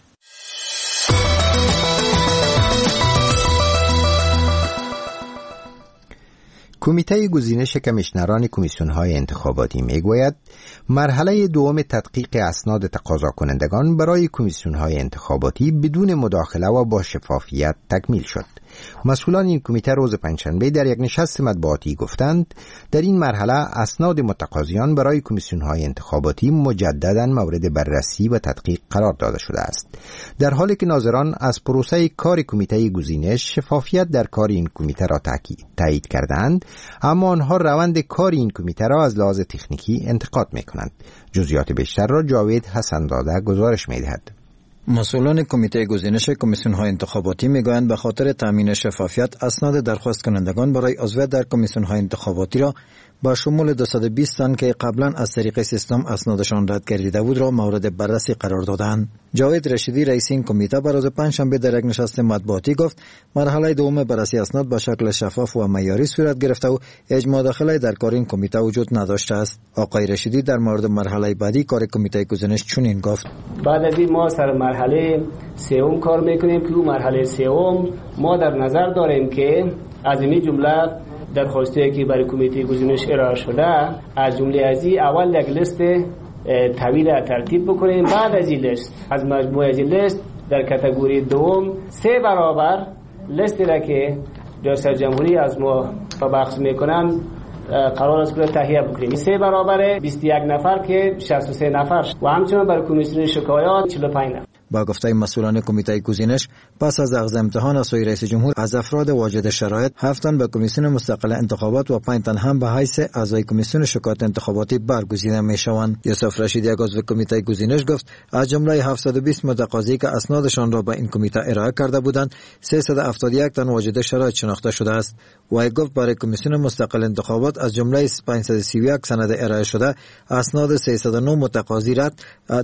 کمیته گزینش کمیشنران کمیسیون‌های انتخاباتی میگوید مرحله دوم تدقیق اسناد تقاضا کنندگان برای کمیسیون‌های انتخاباتی بدون مداخله و با شفافیت تکمیل شد. مسئولان این کمیته روز پنجشنبه در یک نشست مطبوعاتی گفتند در این مرحله اسناد متقاضیان برای کمیسیون‌های انتخاباتی مجدداً مورد بررسی و تدقیق قرار داده شده است، در حالی که ناظران از پروسه کار کمیته گزینش شفافیت در کار این کمیته را تایید کردند، اما آنها روند کار این کمیته را از لحاظ تکنیکی انتقاد می‌کنند. جزئیات بیشتر را جاوید حسن‌زاده گزارش می‌دهد. مسئولان کمیته گزینش کمیسیون‌های انتخاباتی میگویند به خاطر تامین شفافیت اسناد درخواست کنندگان برای عضویت در کمیسیون‌های انتخاباتی را با شمول 220 تن که قبلا از طریق سیستم اسنادشان رد گردیده بود را مورد بررسی قرار دادند. جاوید رشیدی رئیس این کمیته به روز پنجشنبه در یک نشست مطبوعاتی گفت مرحله دوم بررسی اسناد به شکل شفاف و معیاری صورت گرفته و هیچ مداخله در کار این کمیته وجود نداشته است. آقای رشیدی در مورد مرحله بعدی کار کمیته گزینش چنین گفت: بعد از این ما سر مرحله سوم کار میکنیم که مرحله سوم ما در نظر داریم که از این جمله درخواستی که برای کمیته گزینش ارائه شده از جمله از این اول یک لیست طویل ترتیب بکنیم، بعد از این لیست از مجموعه از این لیست در کاتگوری دوم 3 برابر لیستی را که ریاست جمهوری از ما بحث میکنن قرار است که تهیه بکنیم. 3 برابر 21 نفر که 63 نفر و همچنین برای کمیسیون شکایات 45 نفر. با گفته مسئولان کمیته گزینش پس از اخذ امتحان از سوی رئیس جمهور از افراد واجد شرایط 7 تن به کمیسیون مستقل انتخابات و 5 تن هم به حیث اعضای کمیسیون شکایات انتخاباتی برگزیده میشوند. یوسف رشیدی عضو کمیته گزینش گفت از جمله 720 متقاضی که اسنادشان را به این کمیته ارائه کرده بودند 371 تن واجد شرایط شناخته شده است. و گفت برای کمیسیون مستقل انتخابات از جمله 531 سند ارائه شده اسناد 309 متقاضی رد،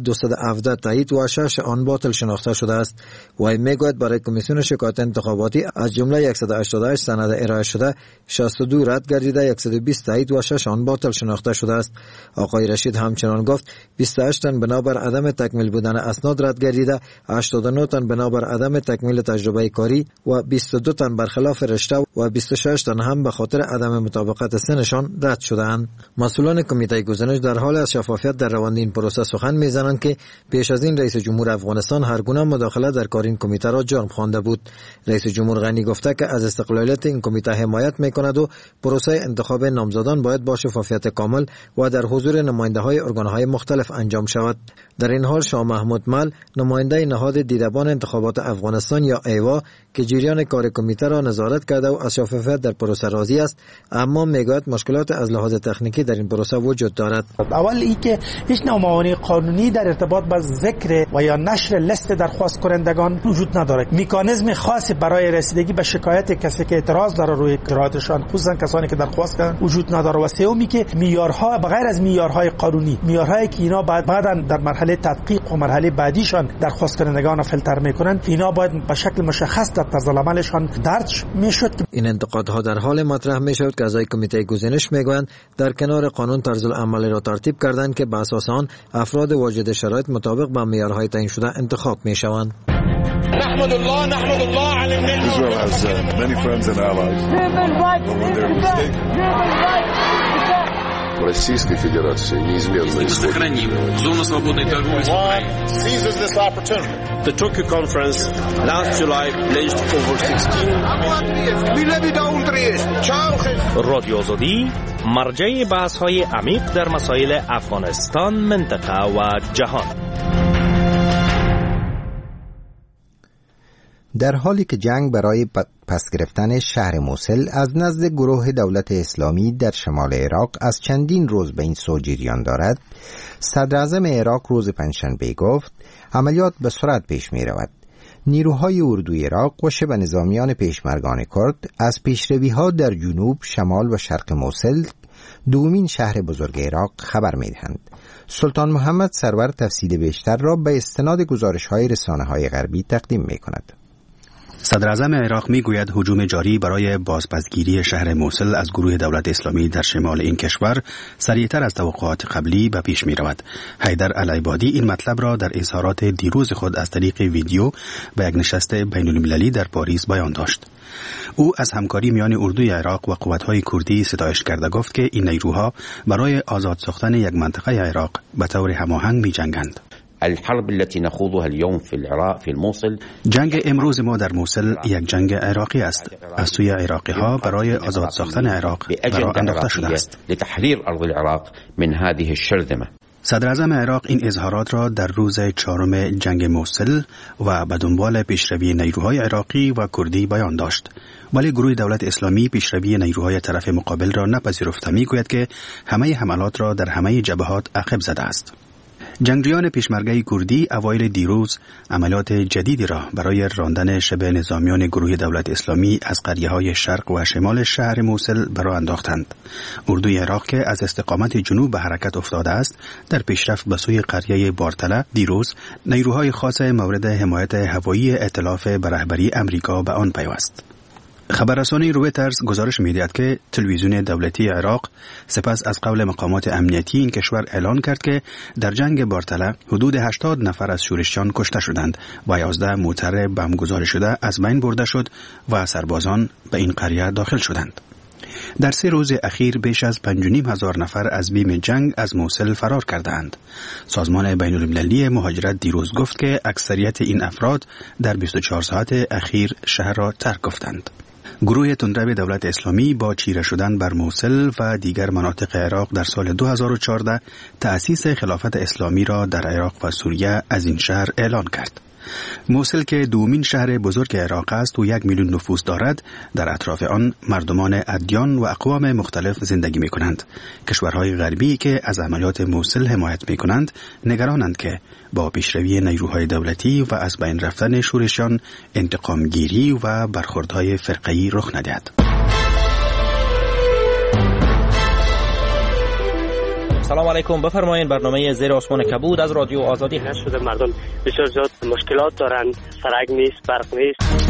217 تایید و 6 آن باطل شناخته شده است. و میگوید برای کمیسیون شکایات انتخاباتی از جمله 188 سند ارائه شده 62 رد گردیده، 120 تایید و 6 آن باطل شناخته شده است. آقای رشید همچنان گفت 28 تن بنابر عدم تکمیل بودن اسناد رد گردیده، 89 تن بنابر عدم تکمیل تجربه کاری و 22 تن برخلاف رشته و 26 تن هم به خاطر عدم مطابقت سنشان رد شدند. مسئولان کمیته گزینش در حال از شفافیت در روند این پروسه سخن میزنند که پیش از این رئیس جمهور افغانستان هر گونه مداخله در کار این کمیته را جرم خوانده بود. رئیس جمهور غنی گفته که از استقلالیت این کمیته حمایت میکند و پروسه انتخاب نامزدان باید با شفافیت کامل و در حضور نماینده‌های ارگان‌های مختلف انجام شود. در این حال شاه محمود مل نماینده نهاد دیدبان انتخابات افغانستان یا ایوا که جریان کار کمیته را نظارت کرده و از شفافیت در پروسه راضی است، اما میگوید مشکلات از لحاظ تکنیکی در این پروسه وجود دارد. اول اینکه هیچ نوع موانع قانونی در ارتباط با ذکر و یا نشر لیست درخواست کنندگان وجود نداره. مکانیزم خاصی برای رسیدگی به شکایت کسی که اعتراض داره روی اجراءاتشان، خصوصا کسانی که درخواست کردن، وجود نداره. و سومی که معیارها بغیر از معیارهای قانونی، معیارهایی که اینا بعداً در مرحله تدقیق و مرحله بعدیشان درخواست کنندگان فیلتر میکنن، اینا باید به شکل مشخص در طرز عملشان درج میشد. این انتقادها در حال مطرح میشود که اعضای کمیته گزینش میگویند در کنار قانون طرز العمل را ترتیب کردند که بر اساس آن افراد واجد شرایط مطابق با معیارهای تعیین شده انتخاب میشوند. نحمد الله على النعمة. Israel has many friends and allies. Российской Федерации неизменно сохраним зону свободной торговли с Украиной. Seizes this opportunity. The Tokyo conference last July pledged over 16 رادیو آزادی مرجع بحث‌های عمیق در مسائل افغانستان، منطقه و جهان. در حالی که جنگ برای پس گرفتن شهر موصل از نزد گروه دولت اسلامی در شمال عراق از چندین روز به این سو جریان دارد، صدر اعظم عراق روز پنجشنبه گفت عملیات به سرعت پیش می رود. نیروهای اردوی عراق و شبه نظامیان پیشمرگان کرد از پیشروی‌ها در جنوب، شمال و شرق موصل، دومین شهر بزرگ عراق، خبر می دهند. سلطان محمد سرور تفصیل بیشتر را به استناد گزارش‌های رسانه‌های غربی تقدیم می کند. صدر اعظم عراق می گوید هجوم جاری برای بازپسگیری شهر موصل از گروه دولت اسلامی در شمال این کشور سریعتر از توقعات قبلی به پیش می رود. حیدر العبادی این مطلب را در اظهارات دیروز خود از طریق ویدیو به یک نشست بین المللی در پاریس بیان داشت. او از همکاری میان اردوی عراق و قوت‌های کردی ستایش کرده گفت که این نیروها برای آزاد ساختن یک منطقه عراق به طور هماهنگ می جنگند. الحرب التي نخوضها اليوم في العراق في الموصل جنگ امروز ما در موصل یک جنگ عراقی است. از سوی عراقی ها برای آزاد ساختن عراق راه انداخته شده است. لتحرير ارض العراق من هذه الشرذمه. صدر اعظم عراق این اظهارات را در روز 4 جنگ موصل و به دنبال پیشروی نیروهای عراقی و کردی بیان داشت. ولی گروه دولت اسلامی پیشروی نیروهای طرف مقابل را نپذیرفته، میگوید که همه حملات را در همه جبهات عقب زده است. جنگجویان پیشمرگه کردی اوایل دیروز عملیات جدیدی را برای راندن شبه نظامیان گروه دولت اسلامی از قریه‌های شرق و شمال شهر موصل به راه انداختند. اردوی عراق که از استقامت جنوب به حرکت افتاده است، در پیشرفت به سوی قریه بارتله دیروز نیروهای خاص مورد حمایت هوایی ائتلاف به رهبری امریکا به آن پیوست. خبررسانی رویترز گزارش می‌دهد که تلویزیون دولتی عراق سپس از قول مقامات امنیتی این کشور اعلان کرد که در جنگ بارتله حدود 80 نفر از شورشیان کشته شدند و 11 موتر بمبگذاری شده از بین برده شد و سربازان به این قریه داخل شدند. در 3 روز اخیر بیش از 5,500 نفر از بیم جنگ از موصل فرار کردند. سازمان بین المللی مهاجرت دیروز گفت که اکثریت این افراد در 24 ساعت اخیر شهر را ترک گفتند. گروه تندرو دولت اسلامی با چیره شدن بر موصل و دیگر مناطق عراق در سال 2014 تأسیس خلافت اسلامی را در عراق و سوریه از این شهر اعلان کرد. موصل که دومین شهر بزرگ عراق است و 1 میلیون نفوس دارد، در اطراف آن مردمان ادیان و اقوام مختلف زندگی می کنند. کشورهای غربی که از عملیات موصل حمایت می کنند نگرانند که با پیشروی نیروهای دولتی و از بین رفتن شورشیان انتقامگیری و برخوردهای فرقه‌ای رخ ندهد. سلام علیکم، بفرمایید. برنامه زیر آسمان کبود از رادیو آزادی هست. شده مردم بسیار زیاد مشکلات دارند، سرک نیست، برق نیست.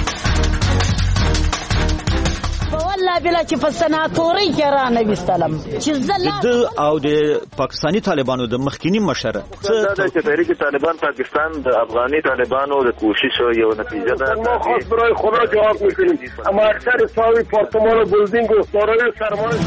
والله بلا چې په سناتوري کې را نه وستلم چې د او د پاکستانی طالبانو د مخکینی مشر دا چې تحریک طالبان پاکستان د افغاني طالبانو د کوششو یو نتیجه ده. ما خاص برای خدا جواب میکنیم، اما اکثر ساوی پارتمان و بلدینگ و سارای سرمایه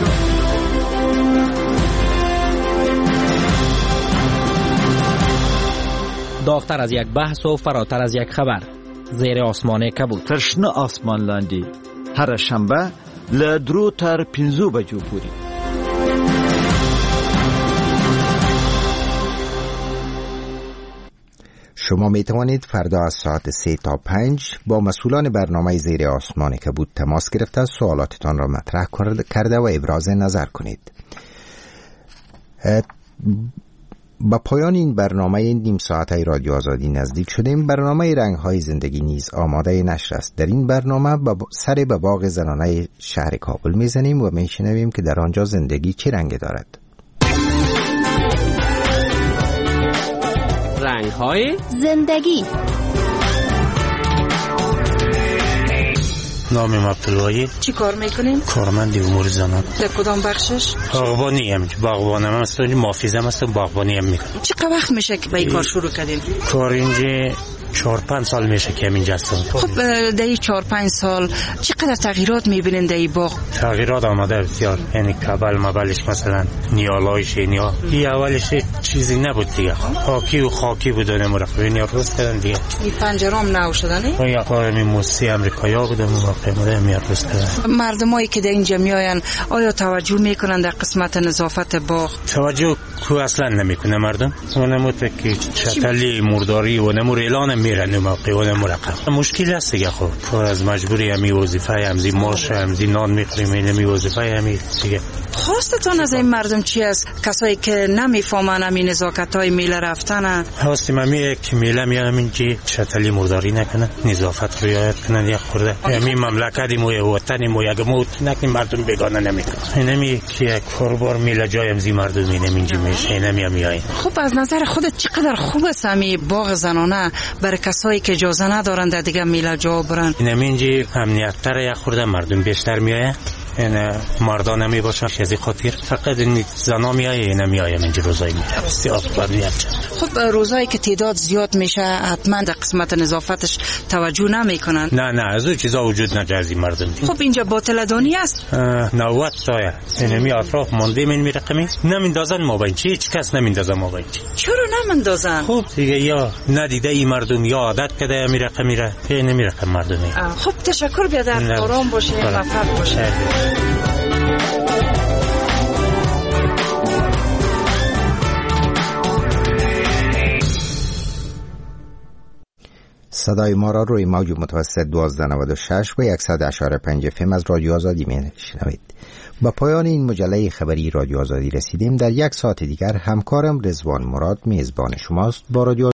داغتر از یک بحث و فراتر از یک خبر. زیر آسمان کبود. ترشنه آسمان لاندی هر شنبه له 2 تر 5 بجو پوری. شما می توانید فردا از ساعت 3 تا 5 با مسئولان برنامه زیر آسمان کبود تماس گرفته سوالاتتان را مطرح کرده و ابراز نظر کنید. با پایان این برنامه نیم ساعته رادیو آزادی نزدیک شدیم. برنامه رنگ‌های زندگی نیز آماده نشر است. در این برنامه سر به باغ زنانه شهر کابل میزنیم و میشنویم که در آنجا زندگی چه رنگی دارد. رنگ‌های زندگی. نامم عبدالوایی. چی کار میکنین؟ کارمند امور زنان. در کدام بخشش؟ باغبانی هم. باغبانم هستم، محافظم هستم، باغبانی هم میکنم. چقدر وقت میشه که به این کار شروع کردین؟ کار اینجا 4-5 سال میشه که اینجا هستم. خب در این 4-5 سال چقدر تغییرات میبینین در این باغ؟ تغییرات آمده بسیار. یعنی کبل مبلش مثلا نیالایش اینیا این اولش چیزی نبود دیگه، خاکی بود و نمرخ اینیا روز کردن دیگه. این پنجرام نو شدن یا کارمی موسی امریکایی بودم موقع میاد روز کردن. مردمایی که در اینجا میاین آیا توجه میکنن در قسمت نظافت باغ؟ توجه کو اصلا نمیکنه مردم. اونمو که چتلی مرداری و نمور اعلان میرن موقع و نمرقم مشکل است دیگه. خب کار از مجبوری همی وظیفه همزی ماش همزی نان میخوریم اینمی وظیفه همی دیگه. خواستتون از این مردم چی است؟ کسایی که نمیفهمن همین نزاکت‌های میله رفتن. خواستیم همی که میله میان اینجا چتلی مرداری نکنن، نظافت رعایت کنن. یک خورده همین مملکتی مو وطنی مو یک موت نکنیم مردم بیگانه نمیکنن. اینمی که کاربار میله جای همزی مردم اینمی میشه اینمی میاین. خب از نظر خودت چقدر خوب است همین باغ زنانه برای کسایی که اجازه ندارن در دیگه میله جا برن؟ اینمی اینجا امنیت تر یک خورده مردم بیشتر میاین. این مردان نمی باشن از خاطر فقط این زنا میایه اینا میایه اینجا روزایی میره بسیار برمیاد. خب روزایی که تعداد زیاد میشه حتما در قسمت نظافتش توجه نمیکنن؟ نه از اون چیزا وجود نداره مردم. خب اینجا باطلدانی است؟ 90 تایا اینمی اطراف مونده من میرقمی نمیندازن مابین چی هیچ کس نمیندازه مابین چی. چرا نمیندازن؟ خب دیگه یا ندیده این مردم یا عادت کرده میرقم میره پی نمیرقم مردمی. خب تشکر بیادر آرام باشه موفق باشه. صدای ما را روی موج متوسط 1296 و 100.5 FM از رادیو آزادی میشنوید. با پایان این مجله خبری رادیو آزادی رسیدیم. در یک ساعت دیگر همکارم رضوان مراد میزبان شماست با رادیو